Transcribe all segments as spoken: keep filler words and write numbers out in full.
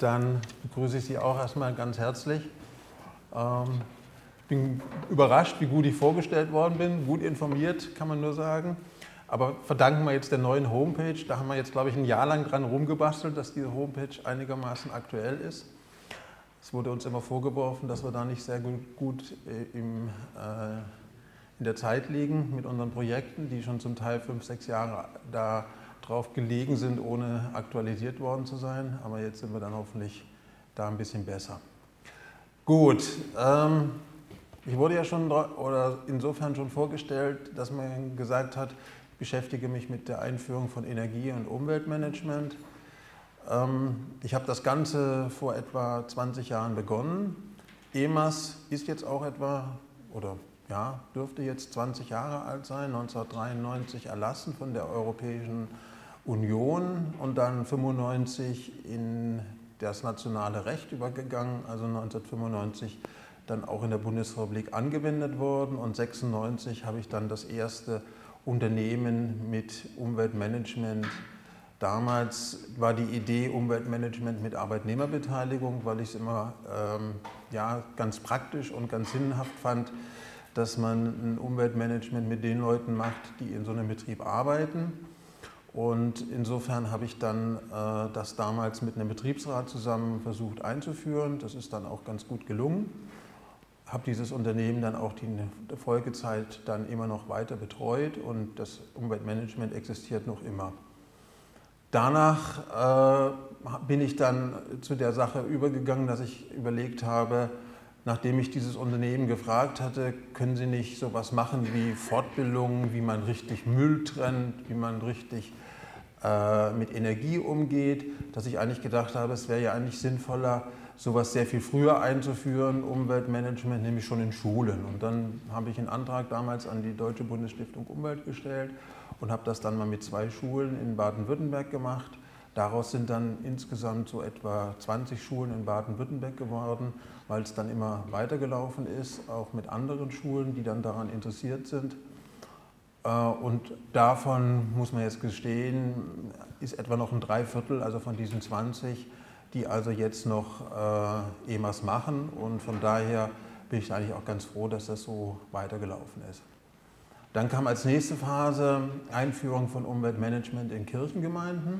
Dann begrüße ich Sie auch erstmal ganz herzlich. Ähm, bin überrascht, wie gut ich vorgestellt worden bin, gut informiert, kann man nur sagen. Aber verdanken wir jetzt der neuen Homepage. Da haben wir jetzt, glaube ich, ein Jahr lang dran rumgebastelt, dass diese Homepage einigermaßen aktuell ist. Es wurde uns immer vorgeworfen, dass wir da nicht sehr gut, gut im, äh, in der Zeit liegen mit unseren Projekten, die schon zum Teil fünf, sechs Jahre da drauf gelegen sind, ohne aktualisiert worden zu sein. Aber jetzt sind wir dann hoffentlich da ein bisschen besser. Gut, ähm, ich wurde ja schon oder insofern schon vorgestellt, dass man gesagt hat, ich beschäftige mich mit der Einführung von Energie- und Umweltmanagement. Ähm, ich habe das Ganze vor etwa zwanzig Jahren begonnen. E M A S ist jetzt auch etwa, oder ja, dürfte jetzt zwanzig Jahre alt sein, neunzehnhundertdreiundneunzig erlassen von der Europäischen Union und dann fünfundneunzig in das nationale Recht übergegangen, also neunzehnhundertfünfundneunzig dann auch in der Bundesrepublik angewendet worden und sechsundneunzig habe ich dann das erste Unternehmen mit Umweltmanagement. Damals war die Idee Umweltmanagement mit Arbeitnehmerbeteiligung, weil ich es immer ähm, ja, ganz praktisch und ganz sinnhaft fand, dass man ein Umweltmanagement mit den Leuten macht, die in so einem Betrieb arbeiten. Und insofern habe ich dann äh, das damals mit einem Betriebsrat zusammen versucht einzuführen. Das ist dann auch ganz gut gelungen. Habe dieses Unternehmen dann auch die Folgezeit dann immer noch weiter betreut und das Umweltmanagement existiert noch immer. Danach äh, bin ich dann zu der Sache übergegangen, dass ich überlegt habe, nachdem ich dieses Unternehmen gefragt hatte, können Sie nicht sowas machen wie Fortbildung, wie man richtig Müll trennt, wie man richtig äh, mit Energie umgeht, dass ich eigentlich gedacht habe, es wäre ja eigentlich sinnvoller, sowas sehr viel früher einzuführen, Umweltmanagement, nämlich schon in Schulen. Und dann habe ich einen Antrag damals an die Deutsche Bundesstiftung Umwelt gestellt und habe das dann mal mit zwei Schulen in Baden-Württemberg gemacht. Daraus sind dann insgesamt so etwa zwanzig Schulen in Baden-Württemberg geworden, weil es dann immer weitergelaufen ist, auch mit anderen Schulen, die dann daran interessiert sind. Und davon, muss man jetzt gestehen, ist etwa noch ein Dreiviertel, also von diesen zwanzig, die also jetzt noch äh, E M A S machen. Und von daher bin ich eigentlich auch ganz froh, dass das so weitergelaufen ist. Dann kam als nächste Phase Einführung von Umweltmanagement in Kirchengemeinden.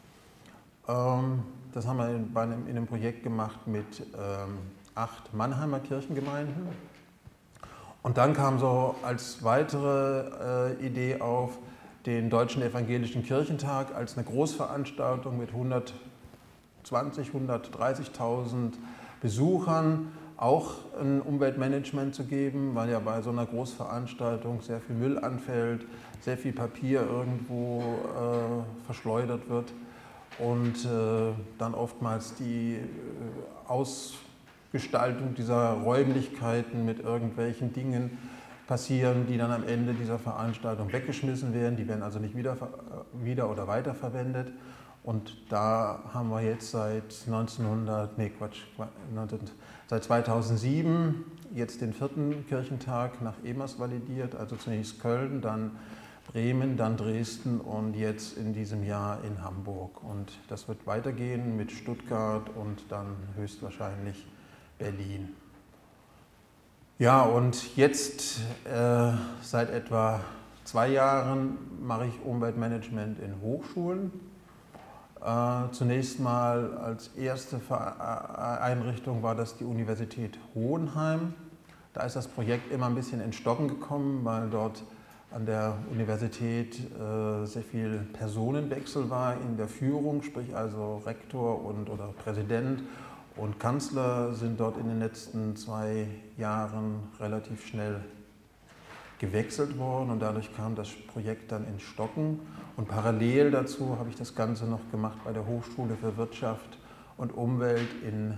Das haben wir in einem Projekt gemacht mit acht Mannheimer Kirchengemeinden. Und dann kam so als weitere Idee auf den Deutschen Evangelischen Kirchentag als eine Großveranstaltung mit hundertzwanzigtausend, hundertdreißigtausend Besuchern auch ein Umweltmanagement zu geben, weil ja bei so einer Großveranstaltung sehr viel Müll anfällt, sehr viel Papier irgendwo äh, verschleudert wird. Und äh, dann oftmals die äh, Ausgestaltung dieser Räumlichkeiten mit irgendwelchen Dingen passieren, die dann am Ende dieser Veranstaltung weggeschmissen werden. Die werden also nicht wieder, wieder oder weiterverwendet. Und da haben wir jetzt seit neunzehnhundert, nee Quatsch, seit zweitausendsieben jetzt den vierten Kirchentag nach E M A S validiert. Also zunächst Köln, dann Bremen, dann Dresden und jetzt in diesem Jahr in Hamburg. Und das wird weitergehen mit Stuttgart und dann höchstwahrscheinlich Berlin. Ja, und jetzt äh, seit etwa zwei Jahren mache ich Umweltmanagement in Hochschulen. Äh, zunächst mal als erste Einrichtung war das die Universität Hohenheim. Da ist das Projekt immer ein bisschen ins Stocken gekommen, weil dort an der Universität äh, sehr viel Personenwechsel war in der Führung, sprich also Rektor und, oder Präsident und Kanzler sind dort in den letzten zwei Jahren relativ schnell gewechselt worden und dadurch kam das Projekt dann ins Stocken. Und parallel dazu habe ich das Ganze noch gemacht bei der Hochschule für Wirtschaft und Umwelt in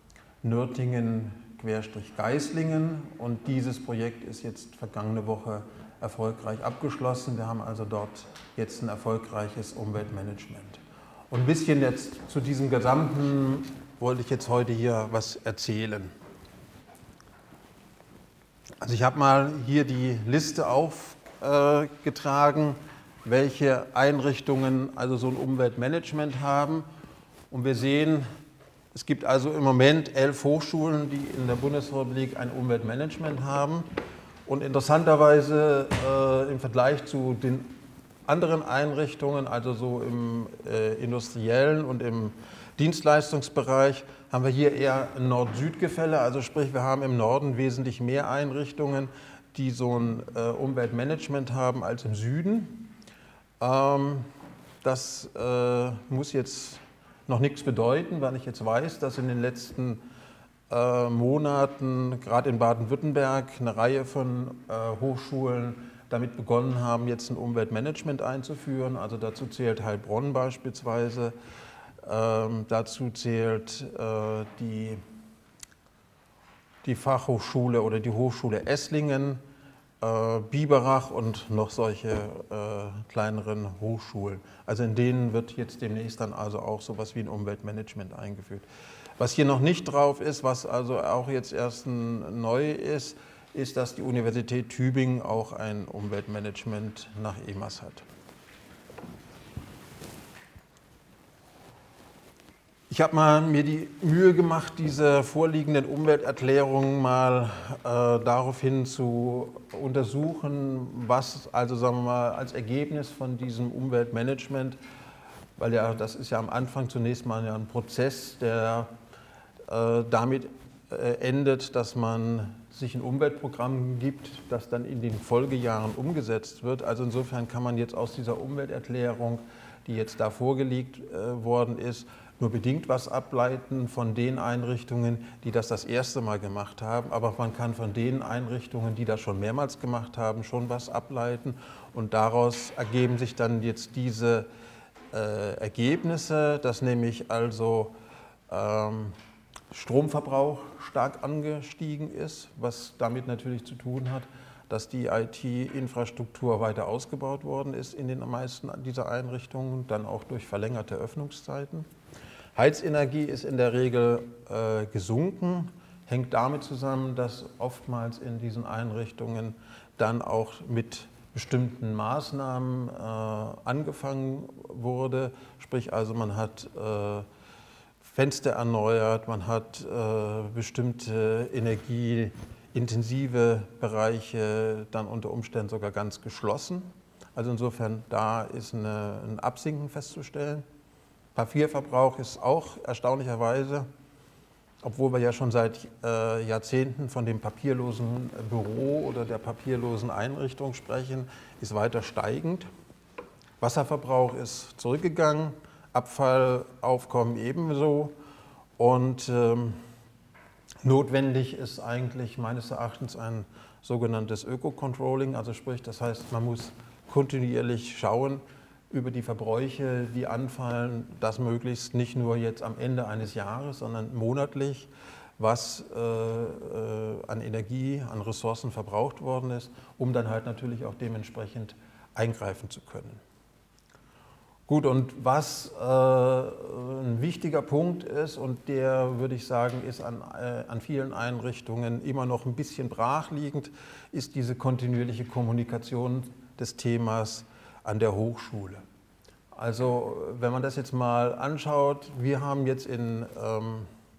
Nürtingen-Geislingen und dieses Projekt ist jetzt vergangene Woche erfolgreich abgeschlossen. Wir haben also dort jetzt ein erfolgreiches Umweltmanagement. Und ein bisschen jetzt zu diesem Gesamten wollte ich jetzt heute hier was erzählen. Also ich habe mal hier die Liste aufgetragen, welche Einrichtungen also so ein Umweltmanagement haben. Und wir sehen, Es gibt also im Moment elf Hochschulen, die in der Bundesrepublik ein Umweltmanagement haben. Und interessanterweise äh, im Vergleich zu den anderen Einrichtungen, also so im äh, industriellen und im Dienstleistungsbereich, haben wir hier eher ein Nord-Süd-Gefälle. Also sprich, wir haben im Norden wesentlich mehr Einrichtungen, die so ein äh, Umweltmanagement haben, als im Süden. Ähm, das äh, muss jetzt noch nichts bedeuten, weil ich jetzt weiß, dass in den letzten äh, Monaten, gerade in Baden-Württemberg, eine Reihe von äh, Hochschulen damit begonnen haben, jetzt ein Umweltmanagement einzuführen. Also dazu zählt Heilbronn beispielsweise, ähm, dazu zählt äh, die, die Fachhochschule oder die Hochschule Esslingen, äh, Biberach und noch solche äh, kleineren Hochschulen. Also in denen wird jetzt demnächst dann also auch sowas wie ein Umweltmanagement eingeführt. Was hier noch nicht drauf ist, was also auch jetzt erst neu ist, ist, dass die Universität Tübingen auch ein Umweltmanagement nach E M A S hat. Ich habe mal mir die Mühe gemacht, diese vorliegenden Umwelterklärungen mal äh, daraufhin zu untersuchen, was also sagen wir mal als Ergebnis von diesem Umweltmanagement, weil ja das ist ja am Anfang zunächst mal ja ein Prozess, der äh, damit äh, endet, dass man sich ein Umweltprogramm gibt, das dann in den Folgejahren umgesetzt wird. Also insofern kann man jetzt aus dieser Umwelterklärung, die jetzt da vorgelegt äh, worden ist, nur bedingt was ableiten von den Einrichtungen, die das das erste Mal gemacht haben. Aber man kann von den Einrichtungen, die das schon mehrmals gemacht haben, schon was ableiten. Und daraus ergeben sich dann jetzt diese äh, Ergebnisse, dass nämlich also ähm, Stromverbrauch stark angestiegen ist, was damit natürlich zu tun hat, dass die I T-Infrastruktur weiter ausgebaut worden ist in den meisten dieser Einrichtungen, dann auch durch verlängerte Öffnungszeiten. Heizenergie ist in der Regel äh, gesunken, hängt damit zusammen, dass oftmals in diesen Einrichtungen dann auch mit bestimmten Maßnahmen äh, angefangen wurde. Sprich also man hat äh, Fenster erneuert, man hat äh, bestimmte energieintensive Bereiche dann unter Umständen sogar ganz geschlossen. Also insofern da ist eine, ein Absinken festzustellen. Papierverbrauch ist auch erstaunlicherweise, obwohl wir ja schon seit äh, Jahrzehnten von dem papierlosen Büro oder der papierlosen Einrichtung sprechen, ist weiter steigend. Wasserverbrauch ist zurückgegangen, Abfallaufkommen ebenso. Und ähm, notwendig ist eigentlich meines Erachtens ein sogenanntes Öko-Controlling, also sprich, das heißt, man muss kontinuierlich schauen, über die Verbräuche, die anfallen, dass möglichst nicht nur jetzt am Ende eines Jahres, sondern monatlich, was äh, äh, an Energie, an Ressourcen verbraucht worden ist, um dann halt natürlich auch dementsprechend eingreifen zu können. Gut, und was äh, ein wichtiger Punkt ist, und der, würde ich sagen, ist an, äh, an vielen Einrichtungen immer noch ein bisschen brachliegend, ist diese kontinuierliche Kommunikation des Themas an der Hochschule. Also wenn man das jetzt mal anschaut, wir haben jetzt in, ähm,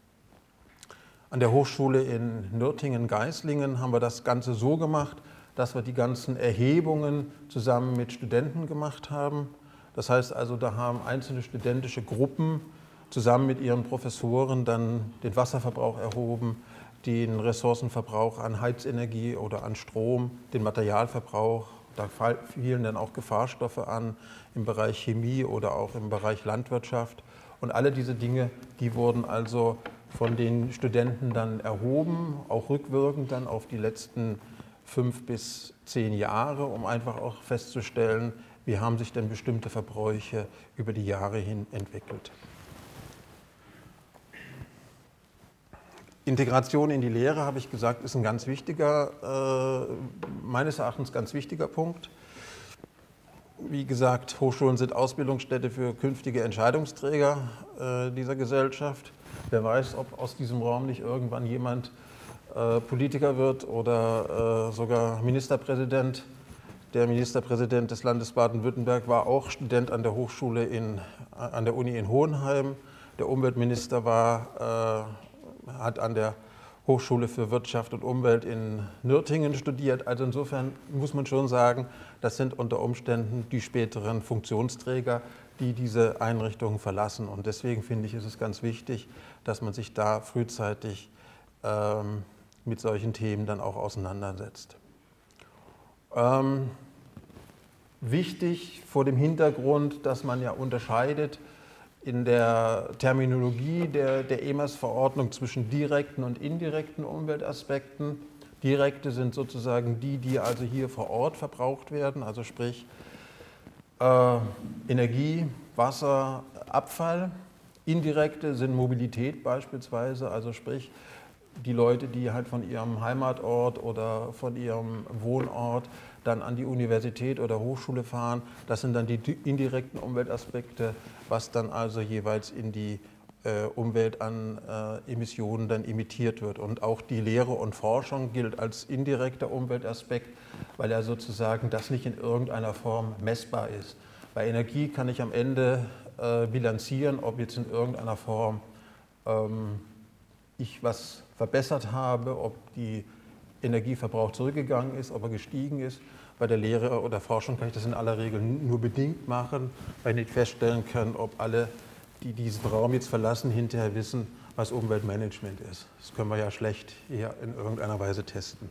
an der Hochschule in Nürtingen-Geislingen haben wir das Ganze so gemacht, dass wir die ganzen Erhebungen zusammen mit Studenten gemacht haben. Das heißt also, da haben einzelne studentische Gruppen zusammen mit ihren Professoren dann den Wasserverbrauch erhoben, den Ressourcenverbrauch an Heizenergie oder an Strom, den Materialverbrauch. Da fielen dann auch Gefahrstoffe an im Bereich Chemie oder auch im Bereich Landwirtschaft. Und alle diese Dinge, die wurden also von den Studenten dann erhoben, auch rückwirkend dann auf die letzten fünf bis zehn Jahre, um einfach auch festzustellen, wie haben sich denn bestimmte Verbräuche über die Jahre hin entwickelt. Integration in die Lehre, habe ich gesagt, ist ein ganz wichtiger, äh, meines Erachtens ganz wichtiger Punkt. Wie gesagt, Hochschulen sind Ausbildungsstätte für künftige Entscheidungsträger äh, dieser Gesellschaft. Wer weiß, ob aus diesem Raum nicht irgendwann jemand äh, Politiker wird oder äh, sogar Ministerpräsident. Der Ministerpräsident des Landes Baden-Württemberg war auch Student an der Hochschule in, an der Uni in Hohenheim. der Umweltminister war, äh, hat an der Hochschule für Wirtschaft und Umwelt in Nürtingen studiert. Also insofern muss man schon sagen, das sind unter Umständen die späteren Funktionsträger, die diese Einrichtungen verlassen. Und deswegen finde ich, ist es ganz wichtig, dass man sich da frühzeitig ähm, mit solchen Themen dann auch auseinandersetzt. Ähm, wichtig vor dem Hintergrund, dass man ja unterscheidet in der Terminologie der, der E M A S-Verordnung zwischen direkten und indirekten Umweltaspekten. Direkte sind sozusagen die, die also hier vor Ort verbraucht werden, also sprich äh, Energie, Wasser, Abfall. Indirekte sind Mobilität beispielsweise, also sprich die Leute, die halt von ihrem Heimatort oder von ihrem Wohnort dann an die Universität oder Hochschule fahren. Das sind dann die indirekten Umweltaspekte, was dann also jeweils in die äh, Umwelt an äh, Emissionen dann emittiert wird. Und auch die Lehre und Forschung gilt als indirekter Umweltaspekt, weil er sozusagen das nicht in irgendeiner Form messbar ist. Bei Energie kann ich am Ende äh, bilanzieren, ob jetzt in irgendeiner Form ähm, ich was verbessert habe, ob die Energieverbrauch zurückgegangen ist, ob er gestiegen ist. Bei der Lehre oder Forschung kann ich das in aller Regel nur bedingt machen, weil ich nicht feststellen kann, ob alle, die diesen Raum jetzt verlassen, hinterher wissen, was Umweltmanagement ist. Das können wir ja schlecht hier in irgendeiner Weise testen.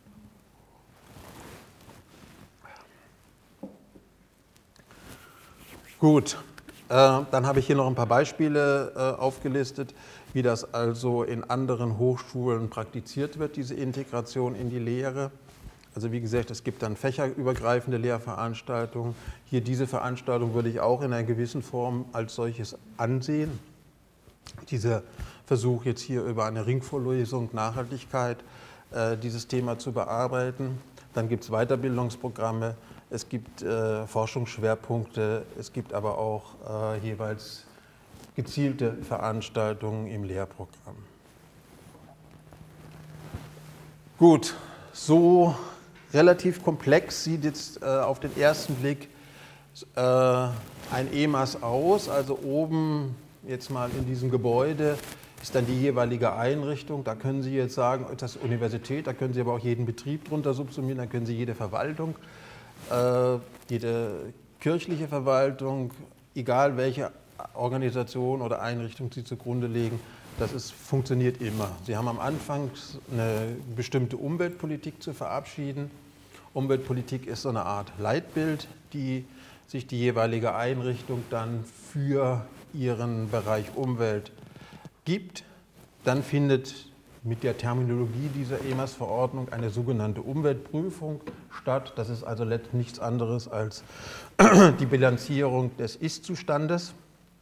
Gut, äh, dann habe ich hier noch ein paar Beispiele äh, aufgelistet, wie das also in anderen Hochschulen praktiziert wird, diese Integration in die Lehre. Also wie gesagt, es gibt dann fächerübergreifende Lehrveranstaltungen. Hier diese Veranstaltung würde ich auch in einer gewissen Form als solches ansehen. Dieser Versuch jetzt hier über eine Ringvorlesung Nachhaltigkeit äh, dieses Thema zu bearbeiten. Dann gibt es Weiterbildungsprogramme, es gibt äh, Forschungsschwerpunkte, es gibt aber auch äh, jeweils gezielte Veranstaltungen im Lehrprogramm. Gut, so relativ komplex sieht jetzt äh, auf den ersten Blick äh, ein E M A S aus. Also oben jetzt mal in diesem Gebäude ist dann die jeweilige Einrichtung. Da können Sie jetzt sagen, das ist Universität, da können Sie aber auch jeden Betrieb drunter subsumieren, da können Sie jede Verwaltung, äh, jede kirchliche Verwaltung, egal welche Organisation oder Einrichtung Sie zugrunde legen, das ist, funktioniert immer. Sie haben am Anfang eine bestimmte Umweltpolitik zu verabschieden. Umweltpolitik ist so eine Art Leitbild, die sich die jeweilige Einrichtung dann für ihren Bereich Umwelt gibt. Dann findet mit der Terminologie dieser E M A S-Verordnung eine sogenannte Umweltprüfung statt. Das ist also nichts anderes als die Bilanzierung des Ist-Zustandes.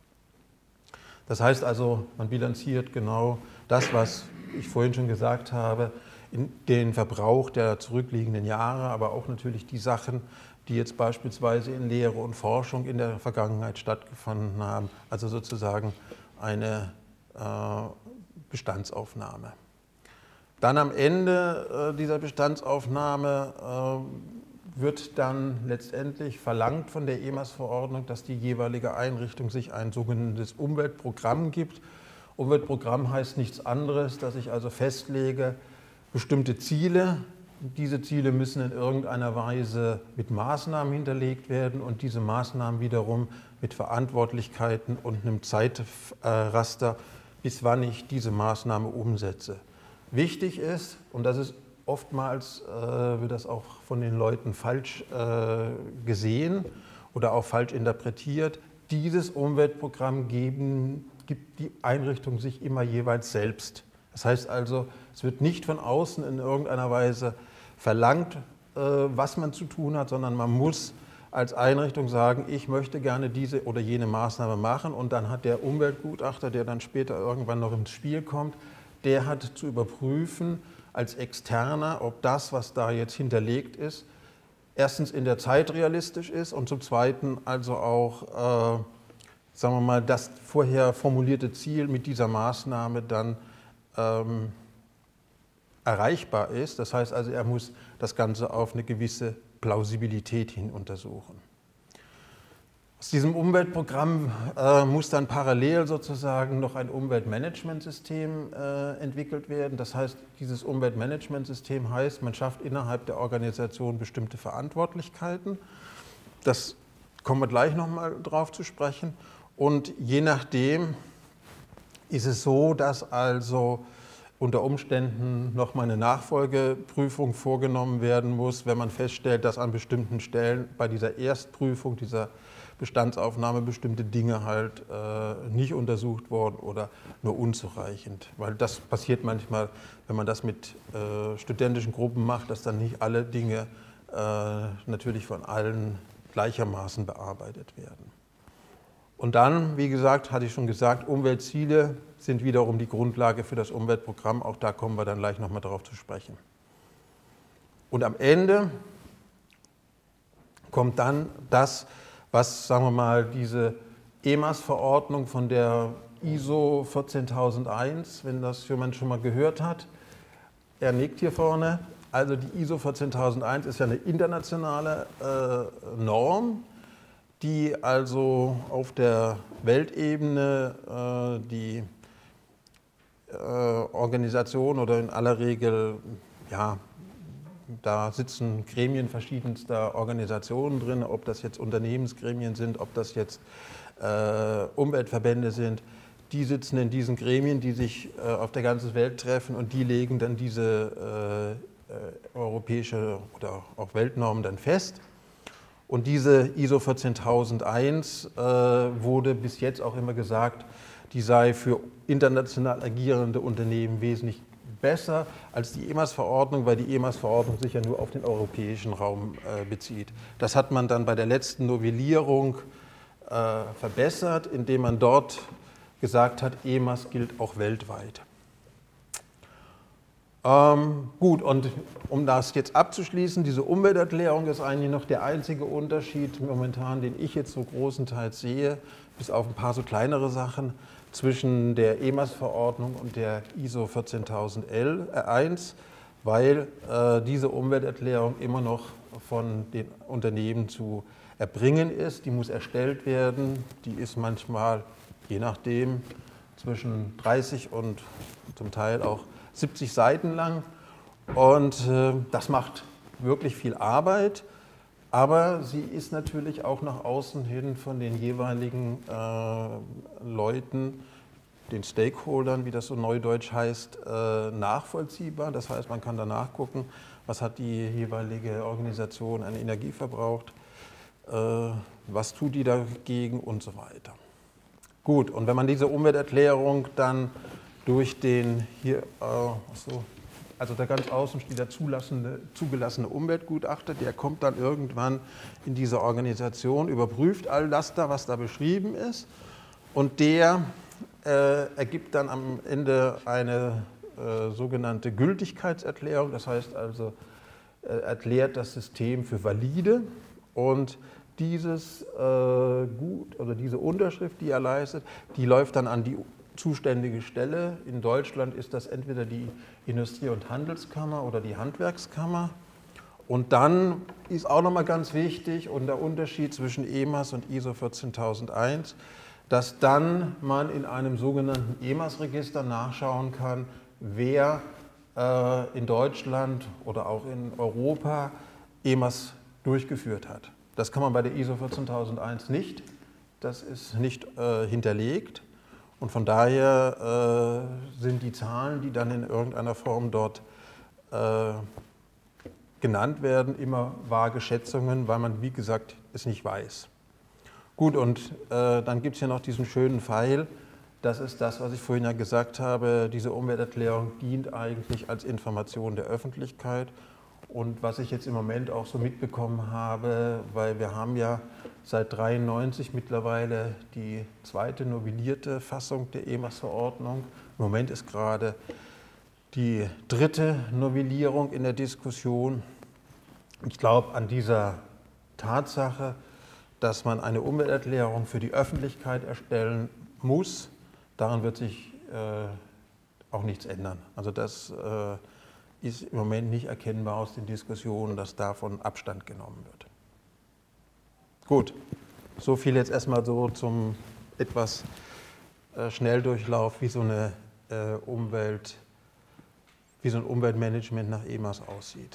Das heißt also, man bilanziert genau das, was ich vorhin schon gesagt habe, in den Verbrauch der zurückliegenden Jahre, aber auch natürlich die Sachen, die jetzt beispielsweise in Lehre und Forschung in der Vergangenheit stattgefunden haben, also sozusagen eine äh, Bestandsaufnahme. Dann am Ende äh, dieser Bestandsaufnahme äh, wird dann letztendlich verlangt von der E M A S-Verordnung, dass die jeweilige Einrichtung sich ein sogenanntes Umweltprogramm gibt. Umweltprogramm heißt nichts anderes, dass ich also festlege, bestimmte Ziele. Diese Ziele müssen in irgendeiner Weise mit Maßnahmen hinterlegt werden und diese Maßnahmen wiederum mit Verantwortlichkeiten und einem Zeitraster, bis wann ich diese Maßnahme umsetze. Wichtig ist, und das ist oftmals, äh, wird das auch von den Leuten falsch äh, gesehen oder auch falsch interpretiert, dieses Umweltprogramm geben, gibt die Einrichtung sich immer jeweils selbst. Das heißt also, es wird nicht von außen in irgendeiner Weise verlangt, äh, was man zu tun hat, sondern man muss als Einrichtung sagen, ich möchte gerne diese oder jene Maßnahme machen, und dann hat der Umweltgutachter, der dann später irgendwann noch ins Spiel kommt, der hat zu überprüfen als Externer, ob das, was da jetzt hinterlegt ist, erstens in der Zeit realistisch ist und zum Zweiten also auch, äh, sagen wir mal, das vorher formulierte Ziel mit dieser Maßnahme dann ähm, erreichbar ist. Das heißt also, er muss das Ganze auf eine gewisse Plausibilität hin untersuchen. Aus diesem Umweltprogramm äh, muss dann parallel sozusagen noch ein Umweltmanagementsystem äh, entwickelt werden. Das heißt, dieses Umweltmanagementsystem heißt, man schafft innerhalb der Organisation bestimmte Verantwortlichkeiten. Das kommen wir gleich nochmal drauf zu sprechen. Und je nachdem ist es so, dass also unter Umständen nochmal eine Nachfolgeprüfung vorgenommen werden muss, wenn man feststellt, dass an bestimmten Stellen bei dieser Erstprüfung, dieser Bestandsaufnahme bestimmte Dinge halt äh, nicht untersucht worden oder nur unzureichend. Weil das passiert manchmal, wenn man das mit äh, studentischen Gruppen macht, dass dann nicht alle Dinge äh, natürlich von allen gleichermaßen bearbeitet werden. Und dann, wie gesagt, hatte ich schon gesagt, Umweltziele sind wiederum die Grundlage für das Umweltprogramm. Auch da kommen wir dann gleich nochmal darauf zu sprechen. Und am Ende kommt dann das, was, sagen wir mal, diese E M A S-Verordnung von der I S O vierzehntausendeins, wenn das jemand schon mal gehört hat, er nickt hier vorne. Also die I S O vierzehntausendeins ist ja eine internationale äh, Norm, die also auf der Weltebene äh, die äh, Organisation oder in aller Regel, ja, da sitzen Gremien verschiedenster Organisationen drin, ob das jetzt Unternehmensgremien sind, ob das jetzt äh, Umweltverbände sind. Die sitzen in diesen Gremien, die sich äh, auf der ganzen Welt treffen und die legen dann diese äh, äh, europäische oder auch Weltnormen dann fest. Und diese I S O vierzehntausendeins äh, wurde bis jetzt auch immer gesagt, die sei für international agierende Unternehmen wesentlich besser als die E M A S-Verordnung, weil die E M A S-Verordnung sich ja nur auf den europäischen Raum äh, bezieht. Das hat man dann bei der letzten Novellierung äh, verbessert, indem man dort gesagt hat, E M A S gilt auch weltweit. Ähm, gut, und um das jetzt abzuschließen, diese Umwelterklärung ist eigentlich noch der einzige Unterschied momentan, den ich jetzt so großenteils sehe, bis auf ein paar so kleinere Sachen, zwischen der E M A S-Verordnung und der I S O vierzehntausendeins, weil äh, diese Umwelterklärung immer noch von den Unternehmen zu erbringen ist. Die muss erstellt werden, die ist manchmal, je nachdem, zwischen dreißig und zum Teil auch siebzig Seiten lang. Und äh, das macht wirklich viel Arbeit. Aber sie ist natürlich auch nach außen hin von den jeweiligen äh, Leuten, den Stakeholdern, wie das so neudeutsch heißt, äh, nachvollziehbar. Das heißt, man kann danach gucken, was hat die jeweilige Organisation an Energie verbraucht, äh, was tut die dagegen und so weiter. Gut, und wenn man diese Umwelterklärung dann durch den hier, äh, so, also da ganz außen steht der zugelassene Umweltgutachter, der kommt dann irgendwann in diese Organisation, überprüft all das da, was da beschrieben ist, und der äh, ergibt dann am Ende eine äh, sogenannte Gültigkeitserklärung, das heißt also, äh, erklärt das System für valide, und dieses äh, Gut oder diese Unterschrift, die er leistet, die läuft dann an die zuständige Stelle. In Deutschland ist das entweder die Industrie- und Handelskammer oder die Handwerkskammer. Und dann ist auch nochmal ganz wichtig und der Unterschied zwischen E M A S und I S O vierzehntausendeins, dass dann man in einem sogenannten E M A S-Register nachschauen kann, wer äh, in Deutschland oder auch in Europa E M A S durchgeführt hat. Das kann man bei der I S O vierzehntausendeins nicht. Das ist nicht äh, hinterlegt. Und von daher äh, sind die Zahlen, die dann in irgendeiner Form dort äh, genannt werden, immer vage Schätzungen, weil man, wie gesagt, es nicht weiß. Gut, und äh, dann gibt es hier noch diesen schönen Pfeil. Das ist das, was ich vorhin ja gesagt habe. Diese Umwelterklärung dient eigentlich als Information der Öffentlichkeit. Und was ich jetzt im Moment auch so mitbekommen habe, weil wir haben ja seit neunzehnhundertdreiundneunzig mittlerweile die zweite novellierte Fassung der E M A S-Verordnung. Im Moment ist gerade die dritte Novellierung in der Diskussion. Ich glaube, an dieser Tatsache, dass man eine Umwelterklärung für die Öffentlichkeit erstellen muss, daran wird sich äh, auch nichts ändern. Also das äh, ist im Moment nicht erkennbar aus den Diskussionen, dass davon Abstand genommen wird. Gut, So viel jetzt erstmal so zum etwas äh, Schnelldurchlauf, wie so eine äh, Umwelt, wie so ein Umweltmanagement nach E M A S aussieht.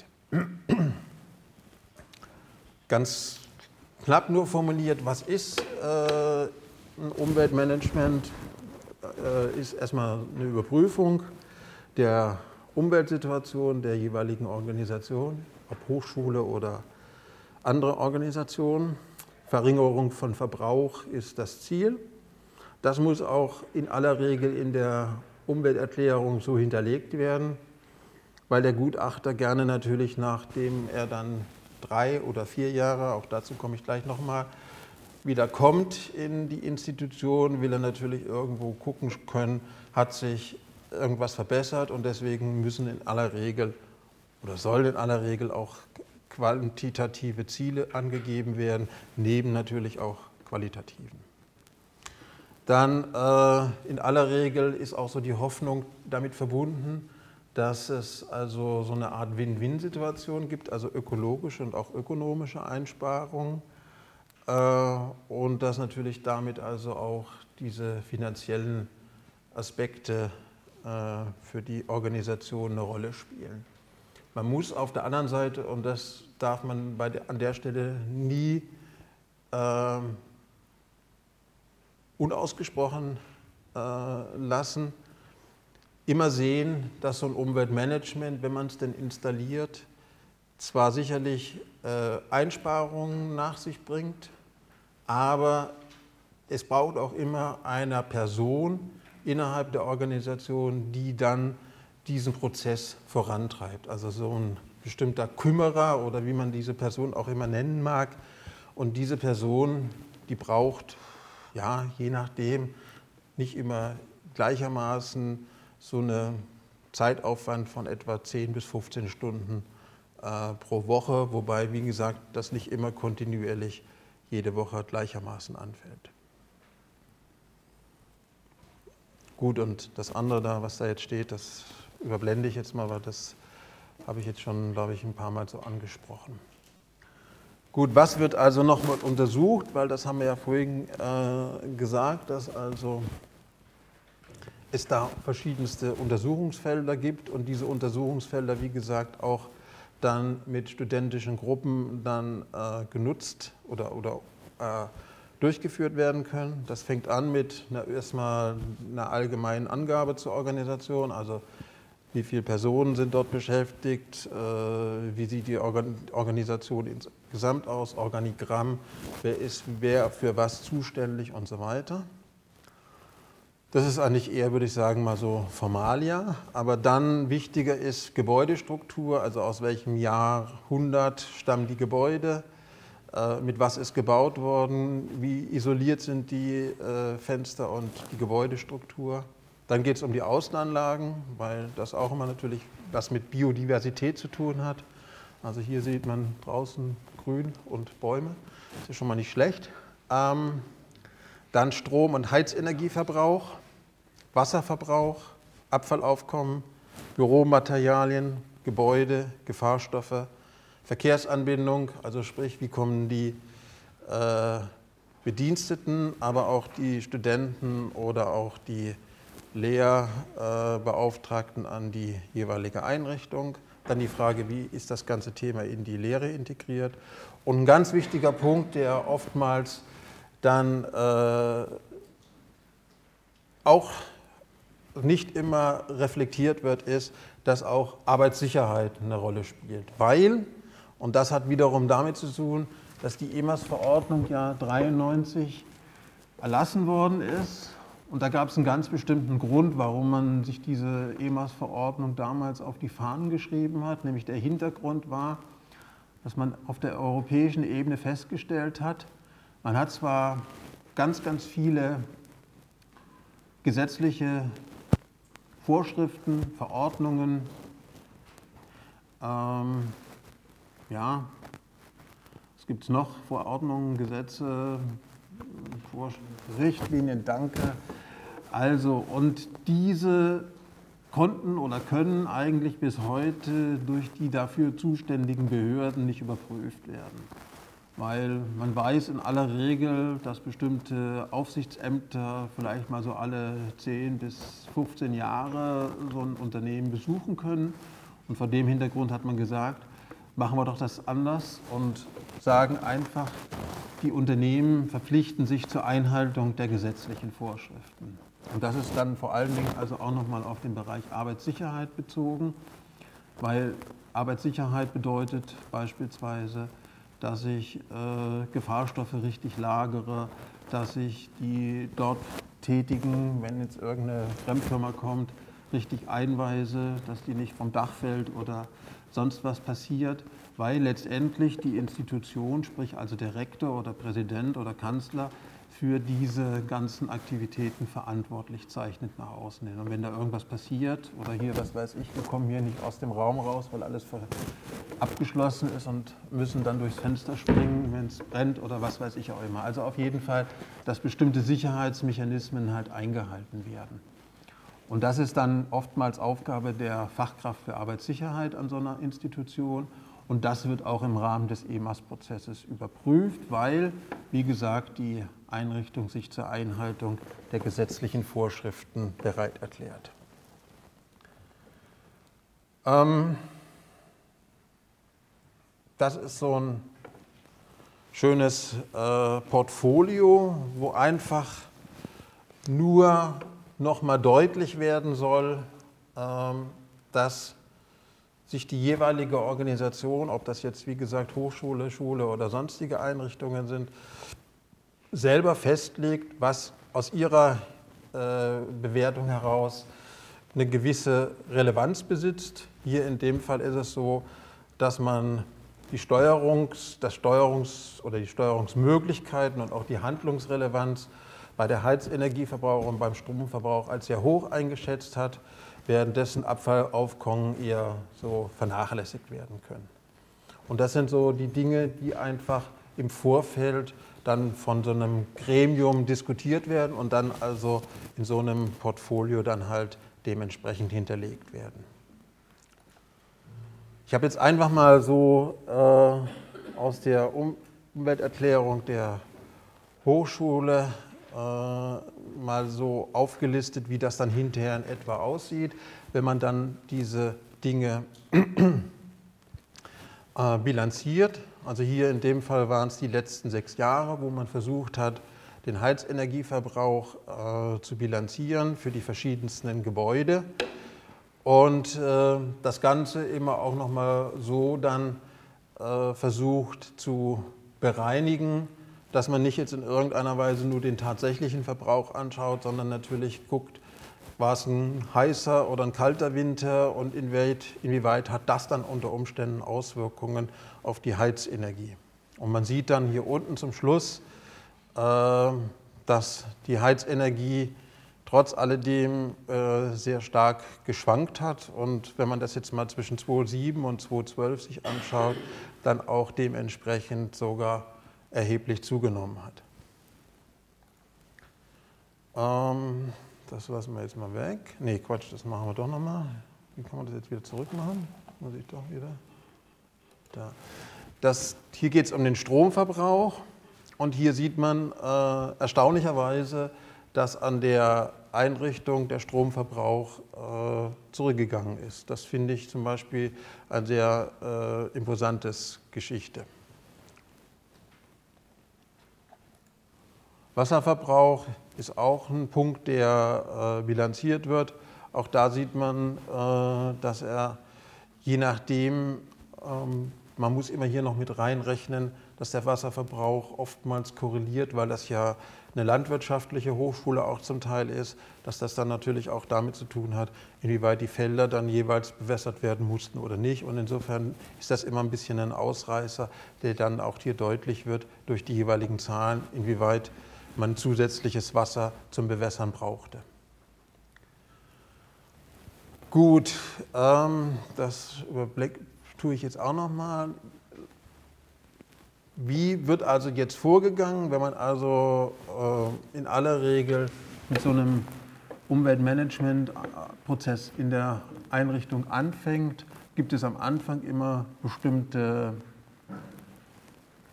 Ganz knapp nur formuliert, was ist äh, ein Umweltmanagement? Äh, ist erstmal eine Überprüfung der Umweltsituation der jeweiligen Organisation, ob Hochschule oder andere Organisationen. Verringerung von Verbrauch ist das Ziel. Das muss auch in aller Regel in der Umwelterklärung so hinterlegt werden, weil der Gutachter gerne natürlich, nachdem er dann drei oder vier Jahre, auch dazu komme ich gleich nochmal, wieder kommt in die Institution, will er natürlich irgendwo gucken können, hat sich irgendwas verbessert, und deswegen müssen in aller Regel oder sollen in aller Regel auch quantitative Ziele angegeben werden, neben natürlich auch qualitativen. Dann äh, in aller Regel ist auch so die Hoffnung damit verbunden, dass es also so eine Art Win-Win-Situation gibt, also ökologische und auch ökonomische Einsparungen, äh, und dass natürlich damit also auch diese finanziellen Aspekte äh, für die Organisation eine Rolle spielen. Man muss auf der anderen Seite, und das darf man bei der, an der Stelle nie äh, unausgesprochen äh, lassen, immer sehen, dass so ein Umweltmanagement, wenn man es denn installiert, zwar sicherlich äh, Einsparungen nach sich bringt, aber es braucht auch immer eine Person innerhalb der Organisation, die dann diesen Prozess vorantreibt. Also so ein bestimmter Kümmerer oder wie man diese Person auch immer nennen mag. Und diese Person, die braucht, ja, je nachdem, nicht immer gleichermaßen so einen Zeitaufwand von etwa zehn bis fünfzehn Stunden äh, pro Woche, wobei, wie gesagt, das nicht immer kontinuierlich jede Woche gleichermaßen anfällt. Gut, und das andere da, was da jetzt steht, das überblende ich jetzt mal, weil das habe ich jetzt schon, glaube ich, ein paar Mal so angesprochen. Gut, was wird also nochmal untersucht? Weil das haben wir ja vorhin äh, gesagt, dass also es da verschiedenste Untersuchungsfelder gibt und diese Untersuchungsfelder, wie gesagt, auch dann mit studentischen Gruppen dann äh, genutzt oder, oder äh, durchgeführt werden können. Das fängt an mit einer, erstmal einer allgemeinen Angabe zur Organisation, also wie viele Personen sind dort beschäftigt, äh, wie sieht die Organ Organisation insgesamt aus, Organigramm, wer ist wer für was zuständig und so weiter. Das ist eigentlich eher, würde ich sagen, mal so Formalia, aber dann wichtiger ist Gebäudestruktur, also aus welchem Jahrhundert stammen die Gebäude, äh, mit was ist gebaut worden, wie isoliert sind die äh, Fenster und die Gebäudestruktur. Dann geht es um die Außenanlagen, weil das auch immer natürlich was mit Biodiversität zu tun hat. Also hier sieht man draußen Grün und Bäume, das ist schon mal nicht schlecht. Ähm, dann Strom- und Heizenergieverbrauch, Wasserverbrauch, Abfallaufkommen, Büromaterialien, Gebäude, Gefahrstoffe, Verkehrsanbindung, also sprich, wie kommen die äh, Bediensteten, aber auch die Studenten oder auch die Lehrbeauftragten an die jeweilige Einrichtung. Dann die Frage, wie ist das ganze Thema in die Lehre integriert. Und ein ganz wichtiger Punkt, der oftmals dann äh, auch nicht immer reflektiert wird, ist, dass auch Arbeitssicherheit eine Rolle spielt. Weil, und das hat wiederum damit zu tun, dass die E M A S-Verordnung ja dreiundneunzig erlassen worden ist. Und da gab es einen ganz bestimmten Grund, warum man sich diese E M A S-Verordnung damals auf die Fahnen geschrieben hat. Nämlich der Hintergrund war, dass man auf der europäischen Ebene festgestellt hat, man hat zwar ganz, ganz viele gesetzliche Vorschriften, Verordnungen, ähm, ja, was gibt es noch? Verordnungen, Gesetze, Richtlinien, danke. Also, und diese konnten oder können eigentlich bis heute durch die dafür zuständigen Behörden nicht überprüft werden. weil man weiß in aller Regel, dass bestimmte Aufsichtsämter vielleicht mal so alle zehn bis fünfzehn Jahre so ein Unternehmen besuchen können. Und vor dem Hintergrund hat man gesagt, machen wir doch das anders und sagen einfach, die Unternehmen verpflichten sich zur Einhaltung der gesetzlichen Vorschriften. Und das ist dann vor allen Dingen also auch nochmal auf den Bereich Arbeitssicherheit bezogen, weil Arbeitssicherheit bedeutet beispielsweise, dass ich äh, Gefahrstoffe richtig lagere, dass ich die dort Tätigen, wenn jetzt irgendeine Fremdfirma kommt, richtig einweise, dass die nicht vom Dach fällt oder sonst was passiert, weil letztendlich die Institution, sprich also der Rektor oder Präsident oder Kanzler, für diese ganzen Aktivitäten verantwortlich zeichnet nach außen hin. Und wenn da irgendwas passiert oder hier, was weiß ich, wir kommen hier nicht aus dem Raum raus, weil alles abgeschlossen ist und müssen dann durchs Fenster springen, wenn es brennt oder was weiß ich auch immer. Also auf jeden Fall, dass bestimmte Sicherheitsmechanismen halt eingehalten werden. Und das ist dann oftmals Aufgabe der Fachkraft für Arbeitssicherheit an so einer Institution. Und das wird auch im Rahmen des E M A S-Prozesses überprüft, weil, wie gesagt, die Einrichtung sich zur Einhaltung der gesetzlichen Vorschriften bereit erklärt. Ähm, das ist so ein schönes äh, Portfolio, wo einfach nur nochmal deutlich werden soll, ähm, dass sich die jeweilige Organisation, ob das jetzt wie gesagt Hochschule, Schule oder sonstige Einrichtungen sind, selber festlegt, was aus ihrer äh, Bewertung heraus eine gewisse Relevanz besitzt. Hier in dem Fall ist es so, dass man die Steuerungs, das Steuerungs- oder die Steuerungsmöglichkeiten und auch die Handlungsrelevanz bei der Heizenergieverbrauch und beim Stromverbrauch als sehr hoch eingeschätzt hat, währenddessen Abfallaufkommen eher so vernachlässigt werden können. Und das sind so die Dinge, die einfach im Vorfeld dann von so einem Gremium diskutiert werden und dann also in so einem Portfolio dann halt dementsprechend hinterlegt werden. Ich habe jetzt einfach mal so äh, aus der Umwelterklärung der Hochschule äh, mal so aufgelistet, wie das dann hinterher in etwa aussieht, wenn man dann diese Dinge äh, bilanziert. Also hier in dem Fall waren es die letzten sechs Jahre, wo man versucht hat, den Heizenergieverbrauch äh, zu bilanzieren für die verschiedensten Gebäude. Und äh, das Ganze immer auch nochmal so dann äh, versucht zu bereinigen, dass man nicht jetzt in irgendeiner Weise nur den tatsächlichen Verbrauch anschaut, sondern natürlich guckt, war es ein heißer oder ein kalter Winter und inwieweit, inwieweit hat das dann unter Umständen Auswirkungen auf die Heizenergie. Und man sieht dann hier unten zum Schluss, äh, dass die Heizenergie trotz alledem äh, sehr stark geschwankt hat. Und wenn man das jetzt mal zwischen zweitausendsieben und zweitausendzwölf sich anschaut, dann auch dementsprechend sogar erheblich zugenommen hat. Ähm, das lassen wir jetzt mal weg. Nee, Quatsch, das machen wir doch nochmal. Wie kann man das jetzt wieder zurück machen? Muss ich doch wieder. Da. Das, hier geht es um den Stromverbrauch. Und hier sieht man äh, erstaunlicherweise, dass an der Einrichtung der Stromverbrauch äh, zurückgegangen ist. Das finde ich zum Beispiel eine sehr äh, imposantes Geschichte. Wasserverbrauch ist auch ein Punkt, der äh, bilanziert wird. Auch da sieht man, äh, dass er je nachdem, ähm, man muss immer hier noch mit reinrechnen, dass der Wasserverbrauch oftmals korreliert, weil das ja eine landwirtschaftliche Hochschule auch zum Teil ist, dass das dann natürlich auch damit zu tun hat, inwieweit die Felder dann jeweils bewässert werden mussten oder nicht. Und insofern ist das immer ein bisschen ein Ausreißer, der dann auch hier deutlich wird durch die jeweiligen Zahlen, inwieweit man zusätzliches Wasser zum Bewässern brauchte. Gut, ähm, das Überblick tue ich jetzt auch noch mal. Wie wird also jetzt vorgegangen, wenn man also äh, in aller Regel mit so einem Umweltmanagementprozess in der Einrichtung anfängt? Gibt es am Anfang immer bestimmte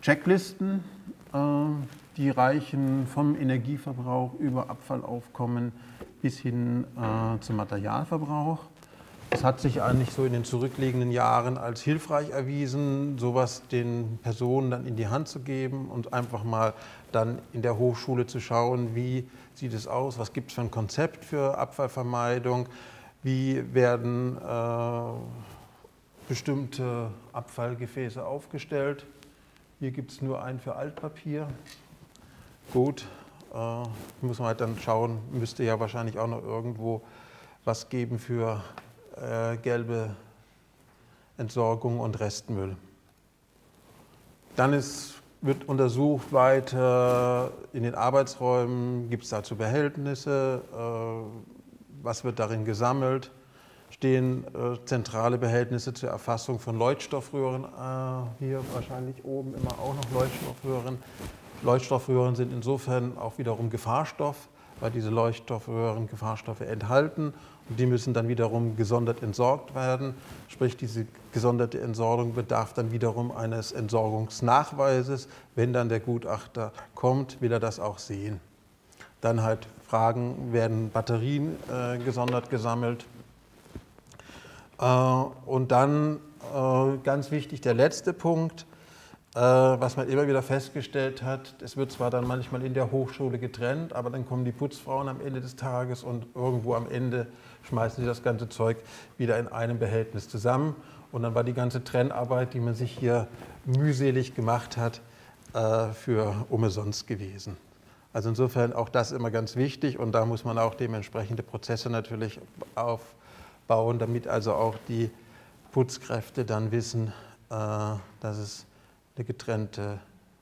Checklisten, äh, die reichen vom Energieverbrauch über Abfallaufkommen bis hin äh, zum Materialverbrauch. Es hat sich eigentlich so in den zurückliegenden Jahren als hilfreich erwiesen, sowas den Personen dann in die Hand zu geben und einfach mal dann in der Hochschule zu schauen, wie sieht es aus, was gibt es für ein Konzept für Abfallvermeidung, wie werden äh, bestimmte Abfallgefäße aufgestellt. Hier gibt es nur einen für Altpapier. Gut, äh, muss man halt dann schauen, müsste ja wahrscheinlich auch noch irgendwo was geben für äh, gelbe Entsorgung und Restmüll. Dann ist, wird untersucht weiter in den Arbeitsräumen, gibt es dazu Behältnisse, äh, was wird darin gesammelt, stehen äh, zentrale Behältnisse zur Erfassung von Leuchtstoffröhren, äh, hier wahrscheinlich oben immer auch noch Leuchtstoffröhren. Leuchtstoffröhren sind insofern auch wiederum Gefahrstoff, weil diese Leuchtstoffröhren Gefahrstoffe enthalten und die müssen dann wiederum gesondert entsorgt werden. Sprich, diese gesonderte Entsorgung bedarf dann wiederum eines Entsorgungsnachweises. Wenn dann der Gutachter kommt, will er das auch sehen. Dann halt Fragen, werden Batterien äh, gesondert gesammelt. Äh, und dann, äh, ganz wichtig, der letzte Punkt, was man immer wieder festgestellt hat, es wird zwar dann manchmal in der Hochschule getrennt, aber dann kommen die Putzfrauen am Ende des Tages und irgendwo am Ende schmeißen sie das ganze Zeug wieder in einem Behältnis zusammen. Und dann war die ganze Trennarbeit, die man sich hier mühselig gemacht hat, für umsonst gewesen. Also insofern auch das immer ganz wichtig und da muss man auch dementsprechende Prozesse natürlich aufbauen, damit also auch die Putzkräfte dann wissen, dass es eine getrennte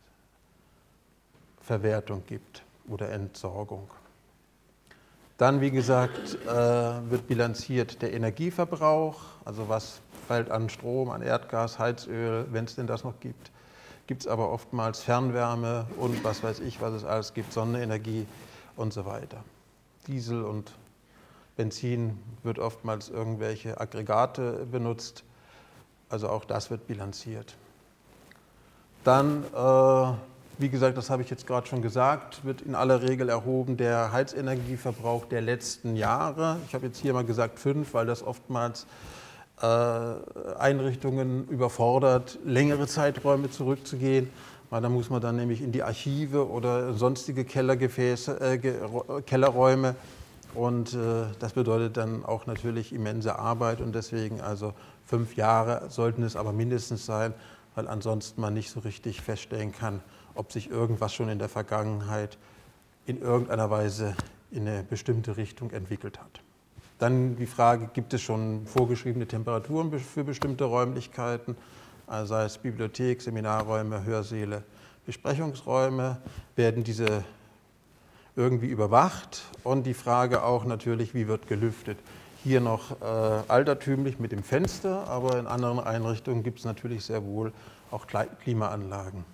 Verwertung gibt oder Entsorgung. Dann, wie gesagt, wird bilanziert der Energieverbrauch, also was fällt an Strom, an Erdgas, Heizöl, wenn es denn das noch gibt. Gibt es aber oftmals Fernwärme und was weiß ich, was es alles gibt, Sonnenenergie und so weiter. Diesel und Benzin wird oftmals irgendwelche Aggregate benutzt, also auch das wird bilanziert. Dann, äh, wie gesagt, das habe ich jetzt gerade schon gesagt, wird in aller Regel erhoben der Heizenergieverbrauch der letzten Jahre. Ich habe jetzt hier mal gesagt fünf, weil das oftmals äh, Einrichtungen überfordert, längere Zeiträume zurückzugehen, weil da muss man dann nämlich in die Archive oder sonstige Kellergefäße, äh, Kellerräume und äh, das bedeutet dann auch natürlich immense Arbeit und deswegen also fünf Jahre sollten es aber mindestens sein, weil ansonsten man nicht so richtig feststellen kann, ob sich irgendwas schon in der Vergangenheit in irgendeiner Weise in eine bestimmte Richtung entwickelt hat. Dann die Frage, gibt es schon vorgeschriebene Temperaturen für bestimmte Räumlichkeiten, also sei es Bibliothek, Seminarräume, Hörsäle, Besprechungsräume, werden diese irgendwie überwacht und die Frage auch natürlich, wie wird gelüftet. Hier noch äh, altertümlich mit dem Fenster, aber in anderen Einrichtungen gibt es natürlich sehr wohl auch Klimaanlagen.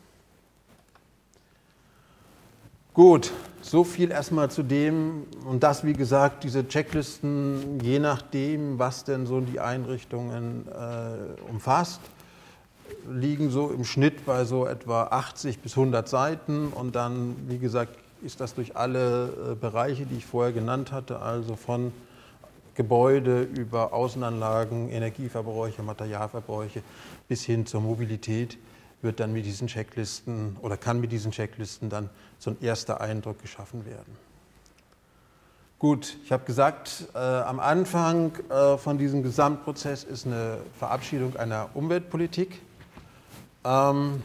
Gut, so viel erstmal zu dem und das, wie gesagt, diese Checklisten, je nachdem, was denn so die Einrichtungen äh, umfasst, liegen so im Schnitt bei so etwa achtzig bis hundert Seiten und dann, wie gesagt, ist das durch alle äh, Bereiche, die ich vorher genannt hatte, also von Gebäude über Außenanlagen, Energieverbräuche, Materialverbräuche bis hin zur Mobilität wird dann mit diesen Checklisten oder kann mit diesen Checklisten dann so ein erster Eindruck geschaffen werden. Gut, ich habe gesagt, äh, am Anfang äh, von diesem Gesamtprozess ist eine Verabschiedung einer Umweltpolitik. Ähm,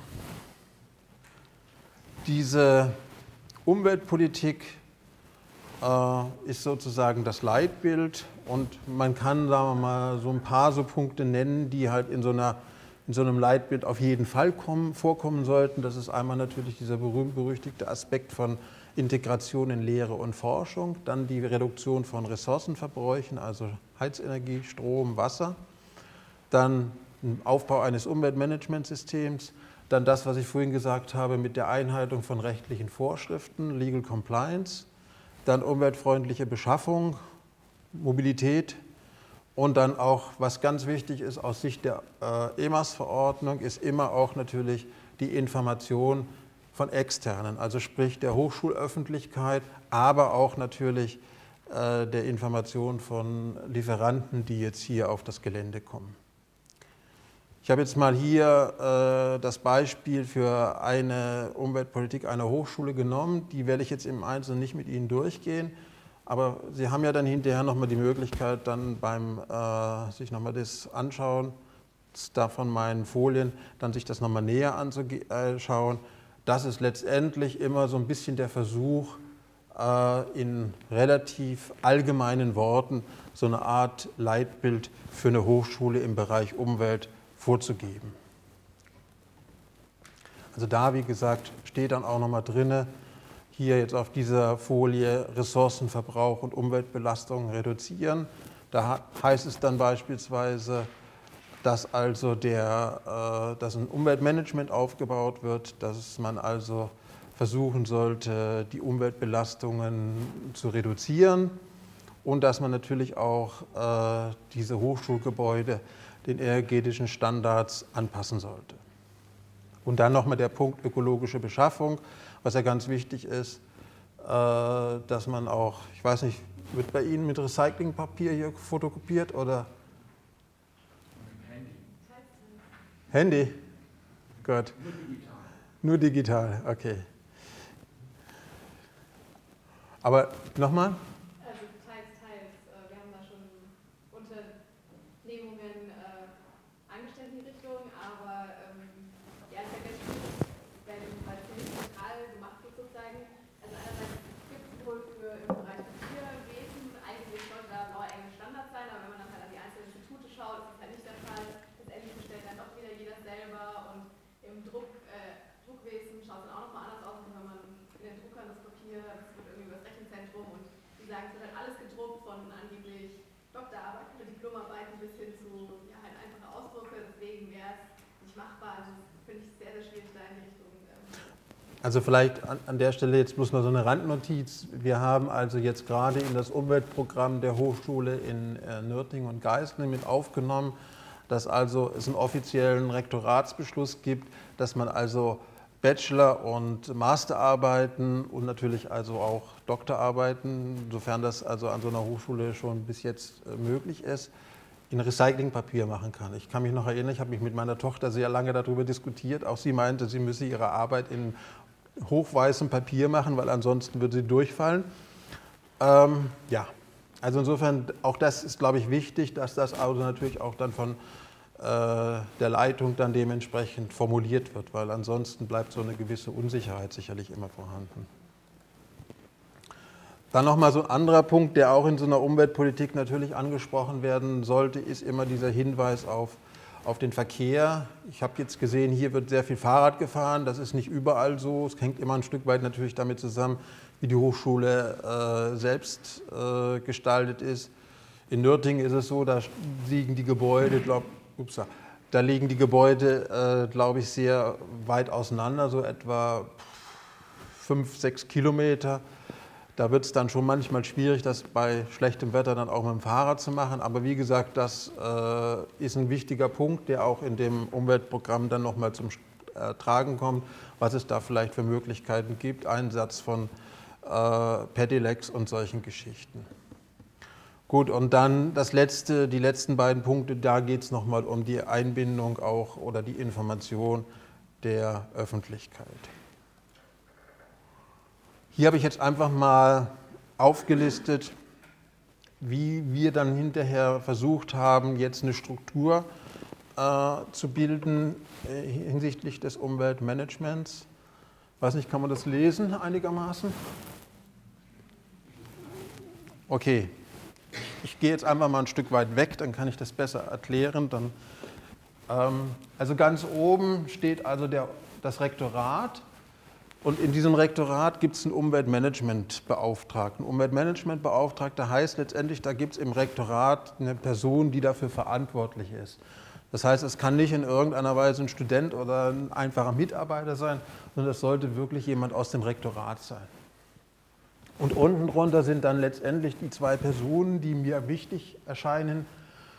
diese Umweltpolitik äh, ist sozusagen das Leitbild und man kann, sagen wir mal, so ein paar so Punkte nennen, die halt in so, einer, in so einem Leitbild auf jeden Fall kommen, vorkommen sollten. Das ist einmal natürlich dieser berühmt-berüchtigte Aspekt von Integration in Lehre und Forschung, dann die Reduktion von Ressourcenverbräuchen, also Heizenergie, Strom, Wasser, dann ein Aufbau eines Umweltmanagementsystems, dann das, was ich vorhin gesagt habe mit der Einhaltung von rechtlichen Vorschriften, Legal Compliance, dann umweltfreundliche Beschaffung, Mobilität und dann auch, was ganz wichtig ist aus Sicht der äh, E M A S-Verordnung, ist immer auch natürlich die Information von Externen, also sprich der Hochschulöffentlichkeit, aber auch natürlich äh, der Information von Lieferanten, die jetzt hier auf das Gelände kommen. Ich habe jetzt mal hier äh, das Beispiel für eine Umweltpolitik einer Hochschule genommen. Die werde ich jetzt im Einzelnen nicht mit Ihnen durchgehen, aber Sie haben ja dann hinterher nochmal die Möglichkeit, dann beim äh, sich nochmal das anschauen, da von meinen Folien, dann sich das nochmal näher anzuschauen. Das ist letztendlich immer so ein bisschen der Versuch, äh, in relativ allgemeinen Worten so eine Art Leitbild für eine Hochschule im Bereich Umwelt vorzugeben. Also da, wie gesagt, steht dann auch nochmal drin, hier jetzt auf dieser Folie Ressourcenverbrauch und Umweltbelastung reduzieren. Da heißt es dann beispielsweise, dass also der, äh, dass ein Umweltmanagement aufgebaut wird, dass man also versuchen sollte, die Umweltbelastungen zu reduzieren und dass man natürlich auch äh, diese Hochschulgebäude den energetischen Standards anpassen sollte. Und dann nochmal der Punkt ökologische Beschaffung, was ja ganz wichtig ist, äh, dass man auch, ich weiß nicht, wird bei Ihnen mit Recyclingpapier hier fotokopiert oder? Handy? Gut. Nur digital. Nur digital, okay. Aber nochmal? Also teils, teils. Wir haben da schon Unternehmungen äh, angestellt in die Richtung, aber ähm, ja, es ist ja ganz schwierig, weil es nicht digital gemacht wird sozusagen. Also einerseits gibt es wohl für im Bereich Papierwesen, eigentlich sollte da blauer englische Standard sein, aber wenn man dann halt an die einzelnen Institute schaut, ist das halt nicht der Fall. Letztendlich bestellt dann doch wieder jeder selber und im Druck, äh, Druckwesen schaut es dann auch nochmal anders aus, wenn man in den Druckern das Papier, das wird irgendwie über das Rechenzentrum und die sagen, es wird halt alles gedruckt von angeblich Doktorarbeiten oder Diplomarbeiten bis hin zu ja, halt einfache Ausdrucke, deswegen wäre es nicht machbar. Also finde ich sehr, sehr schwierig da in die Richtung. Ähm Also vielleicht an, an der Stelle jetzt bloß mal so eine Randnotiz. Wir haben also jetzt gerade in das Umweltprogramm der Hochschule in äh, Nürtingen und Geislingen mit aufgenommen, dass also es einen offiziellen Rektoratsbeschluss gibt, dass man also Bachelor- und Masterarbeiten und natürlich also auch Doktorarbeiten, sofern das also an so einer Hochschule schon bis jetzt möglich ist, in Recyclingpapier machen kann. Ich kann mich noch erinnern, ich habe mich mit meiner Tochter sehr lange darüber diskutiert. Auch sie meinte, sie müsse ihre Arbeit in hochweißem Papier machen, weil ansonsten würde sie durchfallen. Ähm, ja, also insofern, auch das ist, glaube ich, wichtig, dass das also natürlich auch dann von der Leitung dann dementsprechend formuliert wird, weil ansonsten bleibt so eine gewisse Unsicherheit sicherlich immer vorhanden. Dann nochmal so ein anderer Punkt, der auch in so einer Umweltpolitik natürlich angesprochen werden sollte, ist immer dieser Hinweis auf, auf den Verkehr. Ich habe jetzt gesehen, hier wird sehr viel Fahrrad gefahren, das ist nicht überall so, es hängt immer ein Stück weit natürlich damit zusammen, wie die Hochschule äh, selbst äh, gestaltet ist. In Nürtingen ist es so, da liegen die Gebäude, glaube ich, Ups, da liegen die Gebäude, äh, glaube ich, sehr weit auseinander, so etwa fünf, sechs Kilometer. Da wird es dann schon manchmal schwierig, das bei schlechtem Wetter dann auch mit dem Fahrrad zu machen. Aber wie gesagt, das äh, ist ein wichtiger Punkt, der auch in dem Umweltprogramm dann nochmal zum äh, Tragen kommt, was es da vielleicht für Möglichkeiten gibt, Einsatz von äh, Pedelecs und solchen Geschichten. Gut, und dann das letzte, die letzten beiden Punkte, da geht es nochmal um die Einbindung auch oder die Information der Öffentlichkeit. Hier habe ich jetzt einfach mal aufgelistet, wie wir dann hinterher versucht haben, jetzt eine Struktur äh, zu bilden äh, hinsichtlich des Umweltmanagements. Ich weiß nicht, kann man das lesen einigermaßen? Okay. Ich gehe jetzt einfach mal ein Stück weit weg, dann kann ich das besser erklären. Dann, ähm, also ganz oben steht also der, das Rektorat und in diesem Rektorat gibt es einen Umweltmanagementbeauftragten. Umweltmanagementbeauftragter heißt letztendlich, da gibt es im Rektorat eine Person, die dafür verantwortlich ist. Das heißt, es kann nicht in irgendeiner Weise ein Student oder ein einfacher Mitarbeiter sein, sondern es sollte wirklich jemand aus dem Rektorat sein. Und unten drunter sind dann letztendlich die zwei Personen, die mir wichtig erscheinen.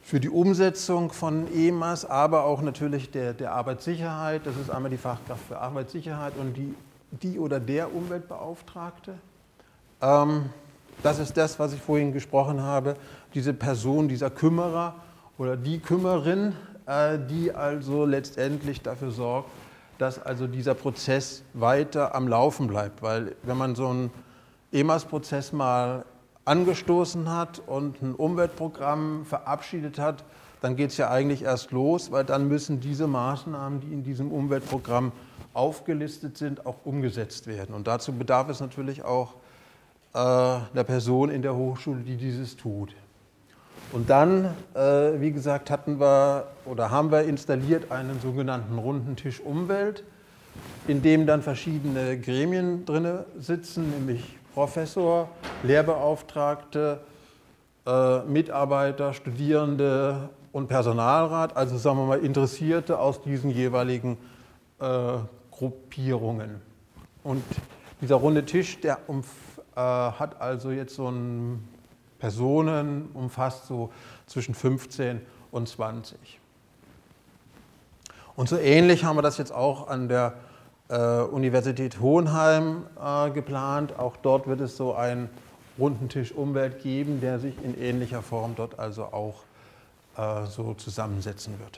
für die Umsetzung von E M A S, aber auch natürlich der, der Arbeitssicherheit. Das ist einmal die Fachkraft für Arbeitssicherheit und die, die oder der Umweltbeauftragte. Ähm, das ist das, was ich vorhin gesprochen habe, diese Person, dieser Kümmerer oder die Kümmerin, äh, die also letztendlich dafür sorgt, dass also dieser Prozess weiter am Laufen bleibt. Weil wenn man so einen E M A S-Prozess mal angestoßen hat und ein Umweltprogramm verabschiedet hat, dann geht es ja eigentlich erst los, weil dann müssen diese Maßnahmen, die in diesem Umweltprogramm aufgelistet sind, auch umgesetzt werden. Und dazu bedarf es natürlich auch äh, einer Person in der Hochschule, die dieses tut. Und dann, äh, wie gesagt, hatten wir oder haben wir installiert einen sogenannten runden Tisch Umwelt, in dem dann verschiedene Gremien drin sitzen, nämlich Professor, Lehrbeauftragte, äh, Mitarbeiter, Studierende und Personalrat, also sagen wir mal Interessierte aus diesen jeweiligen äh, Gruppierungen. Und dieser runde Tisch, der umf, äh, hat also jetzt so ein Personen, umfasst so zwischen fünfzehn und zwanzig. Und so ähnlich haben wir das jetzt auch an der Universität Hohenheim äh, geplant. Auch dort wird es so einen runden Tisch Umwelt geben, der sich in ähnlicher Form dort also auch äh, so zusammensetzen wird.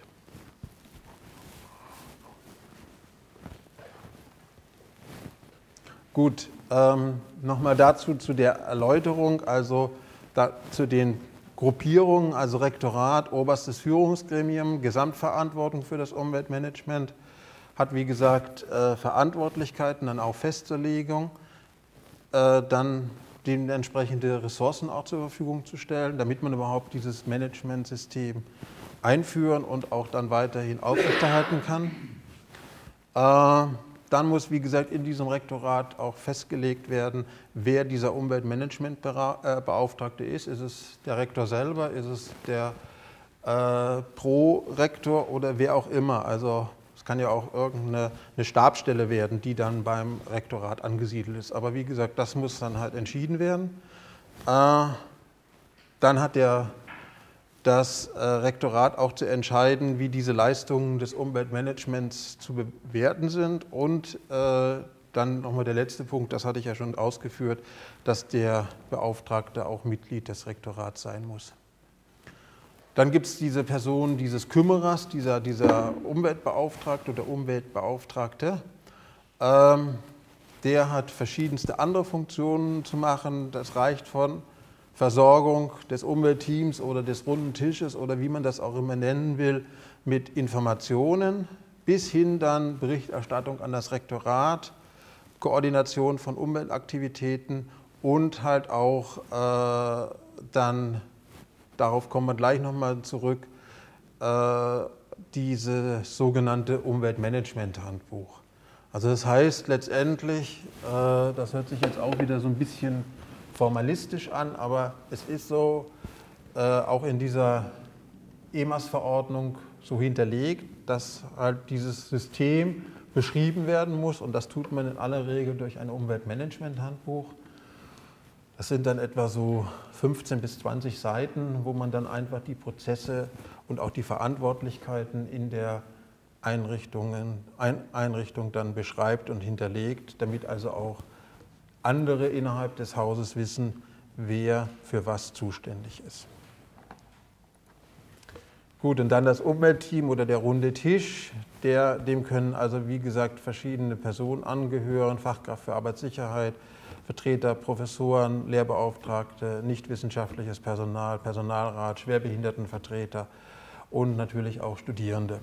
Gut, ähm, nochmal dazu zu der Erläuterung, also da, zu den Gruppierungen, also Rektorat, oberstes Führungsgremium, Gesamtverantwortung für das Umweltmanagement, hat, wie gesagt, äh, Verantwortlichkeiten, dann auch Festlegung, äh, dann dementsprechende Ressourcen auch zur Verfügung zu stellen, damit man überhaupt dieses Managementsystem einführen und auch dann weiterhin aufrechterhalten kann. Äh, dann muss, wie gesagt, in diesem Rektorat auch festgelegt werden, wer dieser Umweltmanagementbeauftragte ist. Ist es der Rektor selber, ist es der äh, Prorektor oder wer auch immer. Also es kann ja auch irgendeine eine Stabsstelle werden, die dann beim Rektorat angesiedelt ist. Aber wie gesagt, das muss dann halt entschieden werden. Äh, dann hat der, das äh, Rektorat auch zu entscheiden, wie diese Leistungen des Umweltmanagements zu bewerten sind. Und äh, dann nochmal der letzte Punkt, das hatte ich ja schon ausgeführt, dass der Beauftragte auch Mitglied des Rektorats sein muss. Dann gibt es diese Person dieses Kümmerers, dieser, dieser Umweltbeauftragte oder Umweltbeauftragte. Ähm, der hat verschiedenste andere Funktionen zu machen. Das reicht von Versorgung des Umweltteams oder des runden Tisches oder wie man das auch immer nennen will, mit Informationen, bis hin dann Berichterstattung an das Rektorat, Koordination von Umweltaktivitäten und halt auch äh, dann, darauf kommen wir gleich nochmal zurück, äh, dieses sogenannte Umweltmanagement-Handbuch. Also das heißt letztendlich, äh, das hört sich jetzt auch wieder so ein bisschen formalistisch an, aber es ist so, äh, auch in dieser E M A S-Verordnung so hinterlegt, dass halt dieses System beschrieben werden muss und das tut man in aller Regel durch ein Umweltmanagement-Handbuch. Das sind dann etwa so fünfzehn bis zwanzig Seiten, wo man dann einfach die Prozesse und auch die Verantwortlichkeiten in der Einrichtungen, Ein, Einrichtung dann beschreibt und hinterlegt, damit also auch andere innerhalb des Hauses wissen, wer für was zuständig ist. Gut, und dann das Umweltteam oder der runde Tisch, der, dem können also wie gesagt verschiedene Personen angehören, Fachkraft für Arbeitssicherheit, Vertreter, Professoren, Lehrbeauftragte, nichtwissenschaftliches Personal, Personalrat, Schwerbehindertenvertreter und natürlich auch Studierende.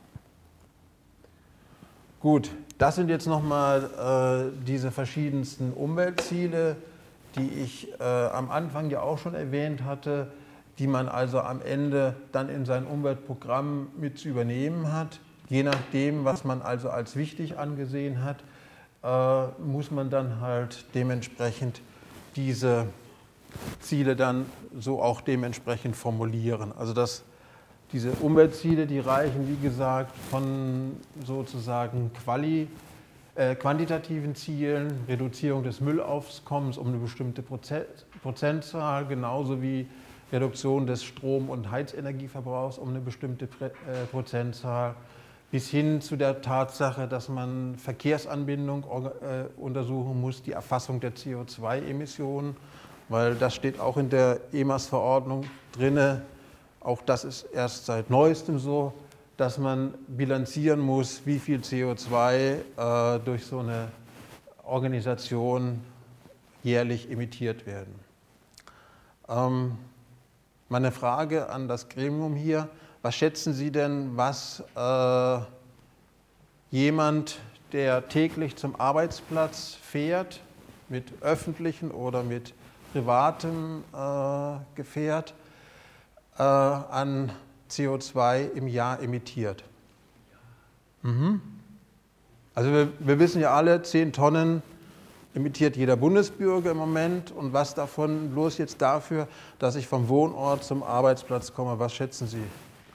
Gut, das sind jetzt nochmal äh, diese verschiedensten Umweltziele, die ich äh, am Anfang ja auch schon erwähnt hatte, die man also am Ende dann in sein Umweltprogramm mit zu übernehmen hat. Je nachdem, was man also als wichtig angesehen hat, äh, muss man dann halt dementsprechend diese Ziele dann so auch dementsprechend formulieren. Also das Diese Umweltziele, die reichen, wie gesagt, von sozusagen Quali, äh, quantitativen Zielen, Reduzierung des Müllauskommens um eine bestimmte Prozent, Prozentzahl, genauso wie Reduktion des Strom- und Heizenergieverbrauchs um eine bestimmte Prozentzahl, bis hin zu der Tatsache, dass man Verkehrsanbindung untersuchen muss, die Erfassung der C O zwei Emissionen, weil das steht auch in der E M A S-Verordnung drin. Auch das ist erst seit neuestem so, dass man bilanzieren muss, wie viel C O zwei äh, durch so eine Organisation jährlich emittiert werden. Ähm, meine Frage an das Gremium hier: Was schätzen Sie denn, was äh, jemand, der täglich zum Arbeitsplatz fährt, mit öffentlichen oder mit privatem äh, Gefährt, äh, an C O zwei im Jahr emittiert? Mhm. Also wir, wir wissen ja alle, zehn Tonnen emittiert jeder Bundesbürger im Moment. Und was davon bloß jetzt dafür, dass ich vom Wohnort zum Arbeitsplatz komme, was schätzen Sie?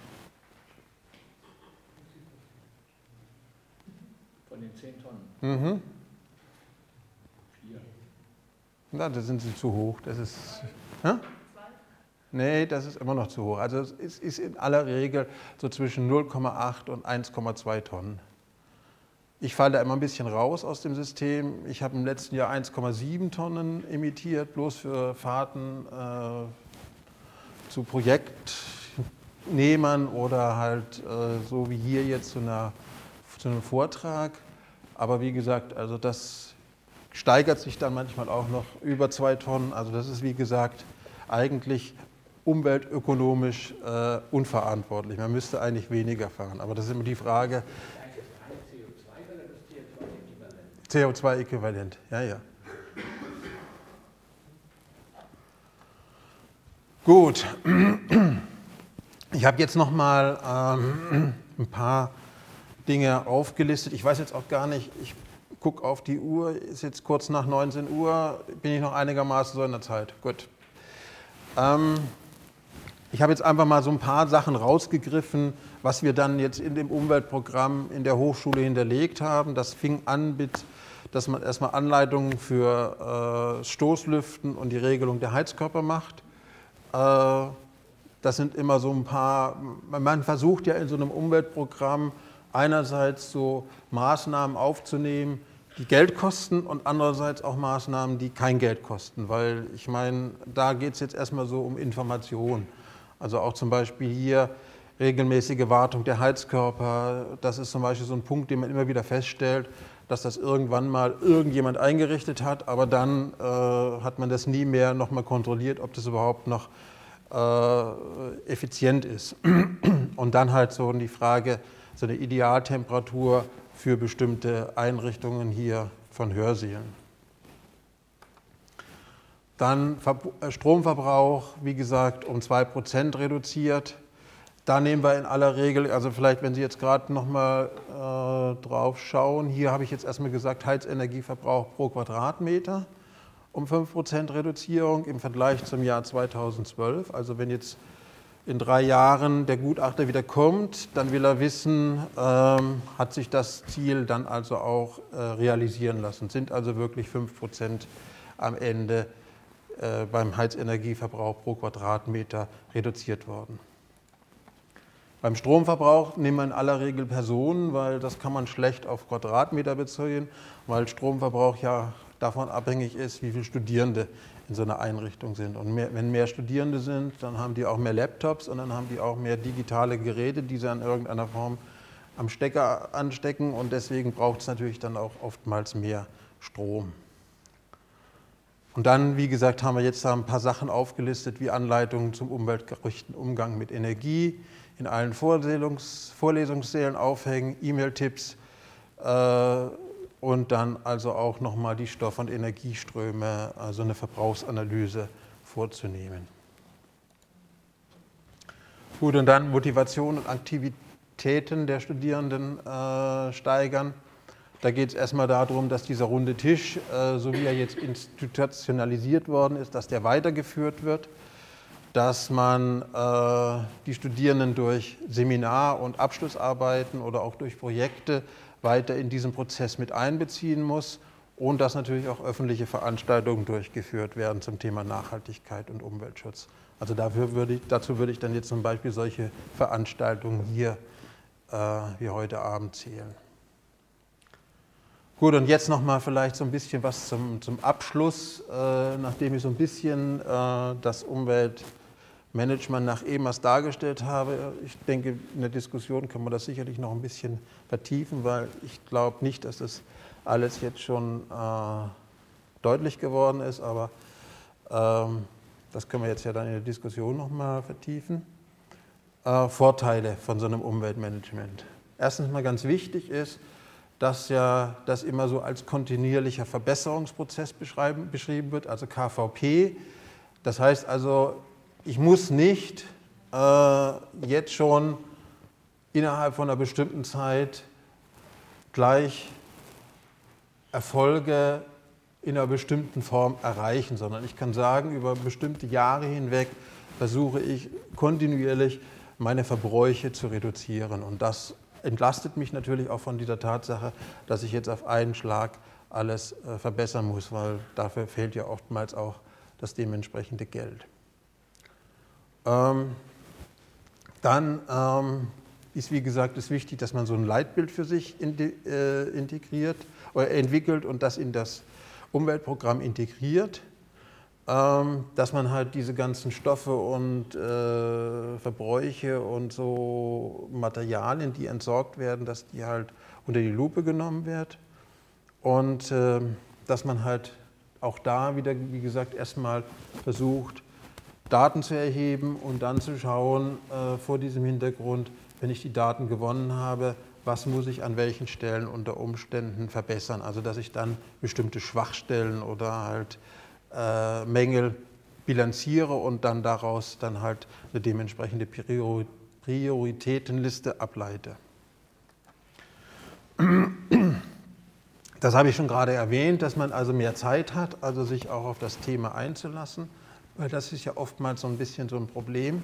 Von den zehn Tonnen? Mhm. Vier. Na, da sind Sie zu hoch. Das ist... Hä? Nee, das ist immer noch zu hoch. Also es ist in aller Regel so zwischen null Komma acht und eins Komma zwei Tonnen. Ich falle da immer ein bisschen raus aus dem System. Ich habe im letzten Jahr eins Komma sieben Tonnen emittiert, bloß für Fahrten äh, zu Projektnehmern oder halt äh, so wie hier jetzt zu, einer, zu einem Vortrag. Aber wie gesagt, also das steigert sich dann manchmal auch noch über zwei Tonnen. Also das ist wie gesagt eigentlich umweltökonomisch äh, unverantwortlich. Man müsste eigentlich weniger fahren. Aber das ist immer die Frage. C O zwei Äquivalent, ja, ja. Gut. Ich habe jetzt noch mal ähm, ein paar Dinge aufgelistet. Ich weiß jetzt auch gar nicht, ich gucke auf die Uhr, ist jetzt kurz nach neunzehn Uhr, bin ich noch einigermaßen so in der Zeit. Gut. Ähm, ich habe jetzt einfach mal so ein paar Sachen rausgegriffen, was wir dann jetzt in dem Umweltprogramm in der Hochschule hinterlegt haben. Das fing an mit, dass man erstmal Anleitungen für äh, Stoßlüften und die Regelung der Heizkörper macht. Äh, das sind immer so ein paar, man versucht ja in so einem Umweltprogramm einerseits so Maßnahmen aufzunehmen, die Geld kosten, und andererseits auch Maßnahmen, die kein Geld kosten, weil ich meine, da geht es jetzt erstmal so um Information. Also auch zum Beispiel hier regelmäßige Wartung der Heizkörper, das ist zum Beispiel so ein Punkt, den man immer wieder feststellt, dass das irgendwann mal irgendjemand eingerichtet hat, aber dann äh, hat man das nie mehr nochmal kontrolliert, ob das überhaupt noch äh, effizient ist. Und dann halt so die Frage, so eine Idealtemperatur für bestimmte Einrichtungen hier von Hörsälen. Dann Stromverbrauch, wie gesagt, um zwei Prozent reduziert. Da nehmen wir in aller Regel, also vielleicht, wenn Sie jetzt gerade noch mal äh, drauf schauen, hier habe ich jetzt erstmal gesagt, Heizenergieverbrauch pro Quadratmeter um fünf Prozent Reduzierung im Vergleich zum Jahr zweitausendzwölf. Also wenn jetzt in drei Jahren der Gutachter wieder kommt, dann will er wissen, ähm, hat sich das Ziel dann also auch äh, realisieren lassen. Sind also wirklich fünf Prozent am Ende äh, beim Heizenergieverbrauch pro Quadratmeter reduziert worden. Beim Stromverbrauch nehmen wir in aller Regel Personen, weil das kann man schlecht auf Quadratmeter beziehen, weil Stromverbrauch ja davon abhängig ist, wie viele Studierende in so einer Einrichtung sind. Und mehr, wenn mehr Studierende sind, dann haben die auch mehr Laptops und dann haben die auch mehr digitale Geräte, die sie in irgendeiner Form am Stecker anstecken, und deswegen braucht es natürlich dann auch oftmals mehr Strom. Und dann, wie gesagt, haben wir jetzt da ein paar Sachen aufgelistet, wie Anleitungen zum umweltgerechten Umgang mit Energie, in allen Vorlesungs Vorlesungssälen aufhängen, E-Mail-Tipps äh, und dann also auch nochmal die Stoff- und Energieströme, also eine Verbrauchsanalyse vorzunehmen. Gut, und dann Motivation und Aktivitäten der Studierenden äh, steigern. Da geht es erstmal darum, dass dieser runde Tisch, äh, so wie er jetzt institutionalisiert worden ist, dass der weitergeführt wird, dass man äh, die Studierenden durch Seminar- und Abschlussarbeiten oder auch durch Projekte weiter in diesen Prozess mit einbeziehen muss und dass natürlich auch öffentliche Veranstaltungen durchgeführt werden zum Thema Nachhaltigkeit und Umweltschutz. Also dafür würde ich, dazu würde ich dann jetzt zum Beispiel solche Veranstaltungen hier äh, wie heute Abend zählen. Gut, und jetzt nochmal vielleicht so ein bisschen was zum, zum Abschluss, äh, nachdem ich so ein bisschen äh, das Umweltmanagement nach E M A S dargestellt habe. Ich denke, in der Diskussion kann man das sicherlich noch ein bisschen vertiefen, weil ich glaube nicht, dass das alles jetzt schon äh, deutlich geworden ist, aber ähm, das können wir jetzt ja dann in der Diskussion nochmal vertiefen. Äh, Vorteile von so einem Umweltmanagement. Erstens mal ganz wichtig ist, dass ja das immer so als kontinuierlicher Verbesserungsprozess beschrieben wird, also K V P. Das heißt also, ich muss nicht äh, jetzt schon innerhalb von einer bestimmten Zeit gleich Erfolge in einer bestimmten Form erreichen, sondern ich kann sagen, über bestimmte Jahre hinweg versuche ich kontinuierlich meine Verbräuche zu reduzieren. Und das entlastet mich natürlich auch von dieser Tatsache, dass ich jetzt auf einen Schlag alles äh, verbessern muss, weil dafür fehlt ja oftmals auch das dementsprechende Geld. Ähm, dann ähm, ist, wie gesagt, es wichtig, dass man so ein Leitbild für sich in die, äh, integriert oder entwickelt und das in das Umweltprogramm integriert, ähm, dass man halt diese ganzen Stoffe und äh, Verbräuche und so Materialien, die entsorgt werden, dass die halt unter die Lupe genommen wird und äh, dass man halt auch da wieder, wie gesagt, erstmal versucht, Daten zu erheben und dann zu schauen, äh, vor diesem Hintergrund, wenn ich die Daten gewonnen habe, was muss ich an welchen Stellen unter Umständen verbessern. Also dass ich dann bestimmte Schwachstellen oder halt äh, Mängel bilanziere und dann daraus dann halt eine dementsprechende Prior- Prioritätenliste ableite. Das habe ich schon gerade erwähnt, dass man also mehr Zeit hat, also sich auch auf das Thema einzulassen, weil das ist ja oftmals so ein bisschen so ein Problem,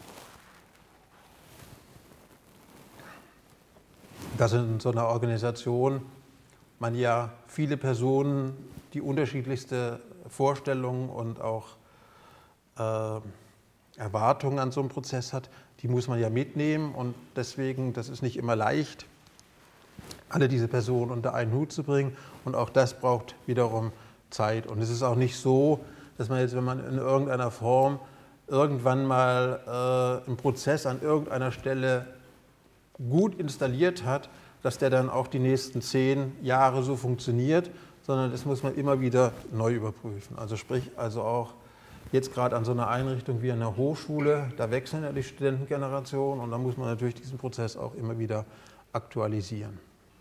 dass in so einer Organisation man ja viele Personen, die unterschiedlichste Vorstellungen und auch äh, Erwartungen an so einem Prozess hat, die muss man ja mitnehmen und deswegen, das ist nicht immer leicht, alle diese Personen unter einen Hut zu bringen und auch das braucht wiederum Zeit. Und es ist auch nicht so, dass man jetzt, wenn man in irgendeiner Form irgendwann mal äh, einen Prozess an irgendeiner Stelle gut installiert hat, dass der dann auch die nächsten zehn Jahre so funktioniert, sondern das muss man immer wieder neu überprüfen. Also sprich, also auch jetzt gerade an so einer Einrichtung wie an einer Hochschule, da wechseln ja die Studentengenerationen und da muss man natürlich diesen Prozess auch immer wieder aktualisieren.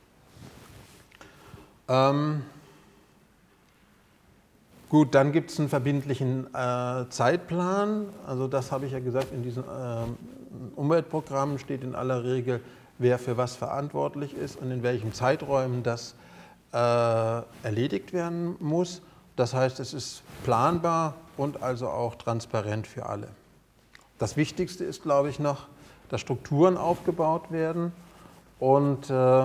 Ähm, gut, dann gibt es einen verbindlichen äh, Zeitplan. Also das habe ich ja gesagt, in diesen äh, Umweltprogrammen steht in aller Regel, wer für was verantwortlich ist und in welchen Zeiträumen das äh, erledigt werden muss. Das heißt, es ist planbar und also auch transparent für alle. Das Wichtigste ist, glaube ich, noch, dass Strukturen aufgebaut werden und äh,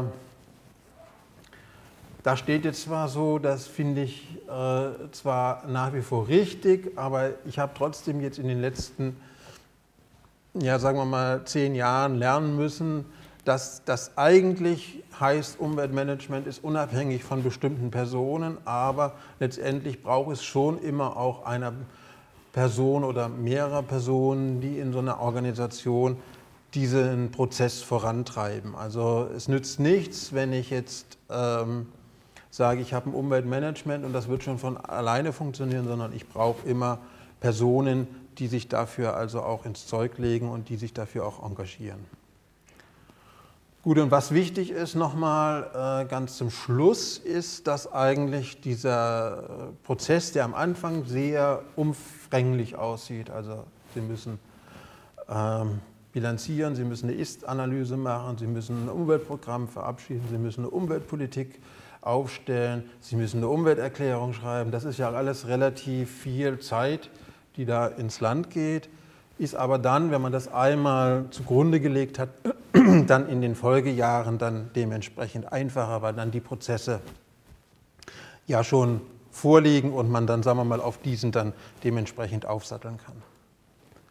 da steht jetzt zwar so, das finde ich äh, zwar nach wie vor richtig, aber ich habe trotzdem jetzt in den letzten, ja sagen wir mal, zehn Jahren lernen müssen, dass das eigentlich heißt, Umweltmanagement ist unabhängig von bestimmten Personen, aber letztendlich braucht es schon immer auch eine Person oder mehrere Personen, die in so einer Organisation diesen Prozess vorantreiben. Also es nützt nichts, wenn ich jetzt ähm, sage, ich habe ein Umweltmanagement und das wird schon von alleine funktionieren, sondern ich brauche immer Personen, die sich dafür also auch ins Zeug legen und die sich dafür auch engagieren. Gut, und was wichtig ist nochmal äh, ganz zum Schluss, ist, dass eigentlich dieser Prozess, der am Anfang sehr umfänglich aussieht, also Sie müssen ähm, bilanzieren, Sie müssen eine Ist-Analyse machen, Sie müssen ein Umweltprogramm verabschieden, Sie müssen eine Umweltpolitik aufstellen, Sie müssen eine Umwelterklärung schreiben. Das ist ja alles relativ viel Zeit, die da ins Land geht, ist aber dann, wenn man das einmal zugrunde gelegt hat, dann in den Folgejahren dann dementsprechend einfacher, weil dann die Prozesse ja schon vorliegen und man dann, sagen wir mal, auf diesen dann dementsprechend aufsatteln kann.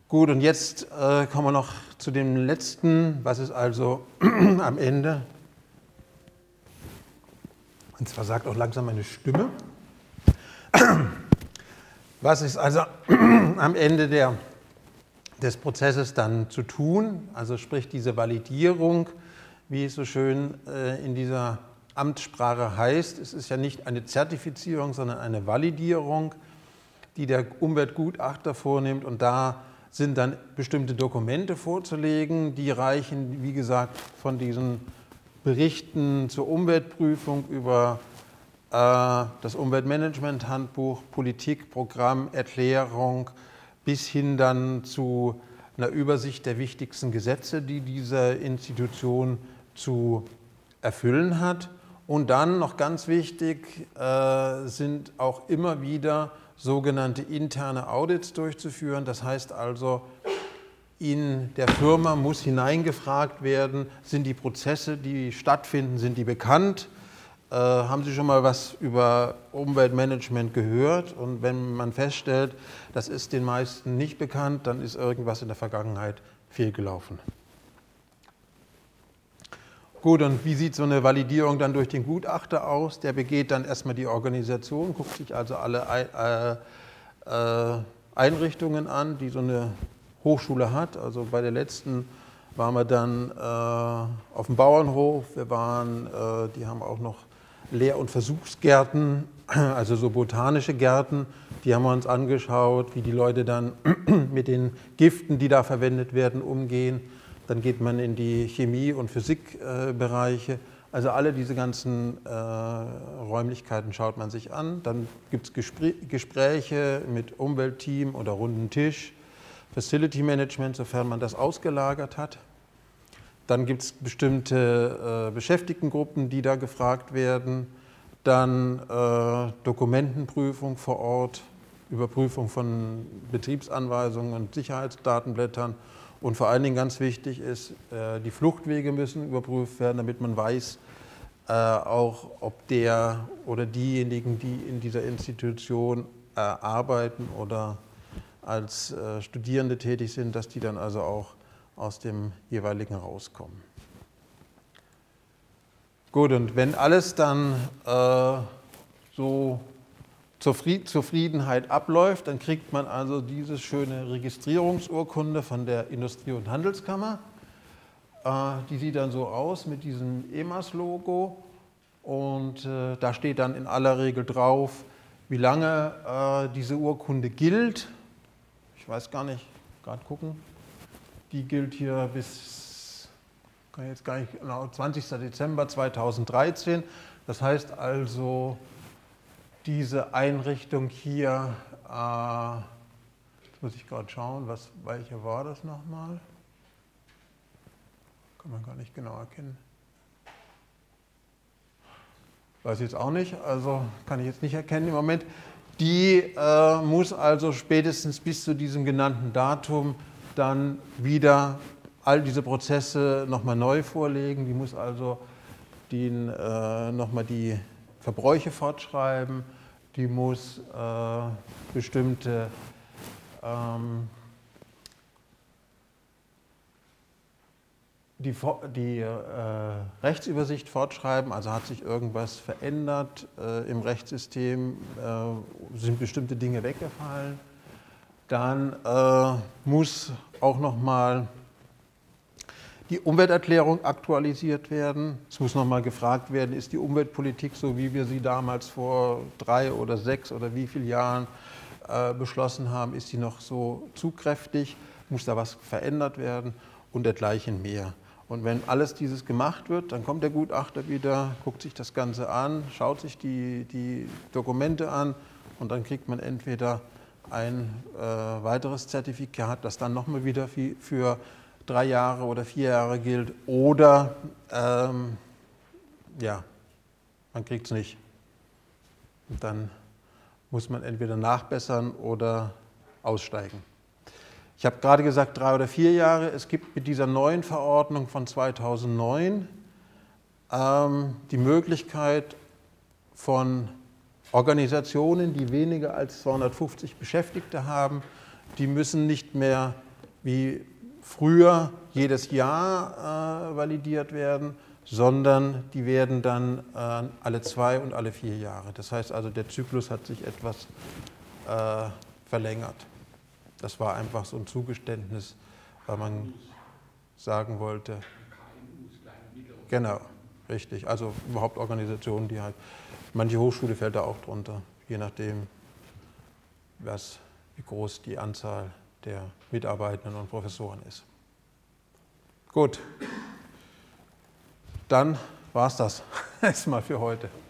Gut, und jetzt äh, kommen wir noch zu dem letzten, was ist also am Ende, und zwar sagt auch langsam meine Stimme, was ist also am Ende der, des Prozesses dann zu tun, also sprich diese Validierung, wie es so schön äh, in dieser Amtssprache heißt. Es ist ja nicht eine Zertifizierung, sondern eine Validierung, die der Umweltgutachter vornimmt, und da sind dann bestimmte Dokumente vorzulegen, die reichen, wie gesagt, von diesen Berichten zur Umweltprüfung über äh, das Umweltmanagement-Handbuch, Politik, Programm, Erklärung bis hin dann zu einer Übersicht der wichtigsten Gesetze, die diese Institution zu erfüllen hat. Und dann noch ganz wichtig äh, sind auch immer wieder sogenannte interne Audits durchzuführen. Das heißt also, in der Firma muss hineingefragt werden, sind die Prozesse, die stattfinden, sind die bekannt? Äh, haben Sie schon mal was über Umweltmanagement gehört? Und wenn man feststellt, das ist den meisten nicht bekannt, dann ist irgendwas in der Vergangenheit fehlgelaufen. Gut, und wie sieht so eine Validierung dann durch den Gutachter aus? Der begeht dann erstmal die Organisation, guckt sich also alle äh, Einrichtungen an, die so eine Hochschule hat. Also bei der letzten waren wir dann äh, auf dem Bauernhof, wir waren, äh, die haben auch noch Lehr- und Versuchsgärten, also so botanische Gärten, die haben wir uns angeschaut, wie die Leute dann mit den Giften, die da verwendet werden, umgehen. Dann geht man in die Chemie- und Physikbereiche. Äh, also alle diese ganzen äh, Räumlichkeiten schaut man sich an. Dann gibt es Gespr- Gespräche mit Umweltteam oder runden Tisch, Facility Management, sofern man das ausgelagert hat. Dann gibt es bestimmte äh, Beschäftigtengruppen, die da gefragt werden. Dann äh, Dokumentenprüfung vor Ort, Überprüfung von Betriebsanweisungen und Sicherheitsdatenblättern. Und vor allen Dingen ganz wichtig ist, die Fluchtwege müssen überprüft werden, damit man weiß, auch ob der oder diejenigen, die in dieser Institution arbeiten oder als Studierende tätig sind, dass die dann also auch aus dem jeweiligen rauskommen. Gut, und wenn alles dann so zur Zufriedenheit abläuft, dann kriegt man also diese schöne Registrierungsurkunde von der Industrie- und Handelskammer. Die sieht dann so aus mit diesem E M A S-Logo, und da steht dann in aller Regel drauf, wie lange diese Urkunde gilt. Ich weiß gar nicht, gerade gucken, die gilt hier bis, kann ich jetzt gar nicht genau, zwanzigster Dezember zweitausenddreizehn. Das heißt also, diese Einrichtung hier, äh, jetzt muss ich gerade schauen, was, welche war das nochmal? Kann man gar nicht genau erkennen. Weiß ich jetzt auch nicht, also kann ich jetzt nicht erkennen im Moment. Die äh, muss also spätestens bis zu diesem genannten Datum dann wieder all diese Prozesse nochmal neu vorlegen. Die muss also den, äh, nochmal die Verbräuche fortschreiben. Die muss äh, bestimmte ähm, die, die äh, Rechtsübersicht fortschreiben, also hat sich irgendwas verändert äh, im Rechtssystem, äh, sind bestimmte Dinge weggefallen. Dann äh, muss auch nochmal die Umwelterklärung aktualisiert werden. Es muss nochmal gefragt werden, ist die Umweltpolitik, so wie wir sie damals vor drei oder sechs oder wie vielen Jahren äh, beschlossen haben, ist sie noch so zugkräftig? Muss da was verändert werden und dergleichen mehr? Und wenn alles dieses gemacht wird, dann kommt der Gutachter wieder, guckt sich das Ganze an, schaut sich die, die Dokumente an, und dann kriegt man entweder ein äh, weiteres Zertifikat, das dann nochmal wieder für, für drei Jahre oder vier Jahre gilt, oder ähm, ja, man kriegt es nicht. Und dann muss man entweder nachbessern oder aussteigen. Ich habe gerade gesagt, drei oder vier Jahre. Es gibt mit dieser neuen Verordnung von zweitausendneun ähm, die Möglichkeit von Organisationen, die weniger als zweihundertfünfzig Beschäftigte haben, die müssen nicht mehr wie früher jedes Jahr äh, validiert werden, sondern die werden dann äh, alle zwei und alle vier Jahre. Das heißt also, der Zyklus hat sich etwas äh, verlängert. Das war einfach so ein Zugeständnis, weil man sagen wollte, genau, richtig, also überhaupt Organisationen, die halt, manche Hochschule fällt da auch drunter, je nachdem, was, wie groß die Anzahl der Mitarbeitenden und Professoren ist. Gut, dann war es das erstmal für heute.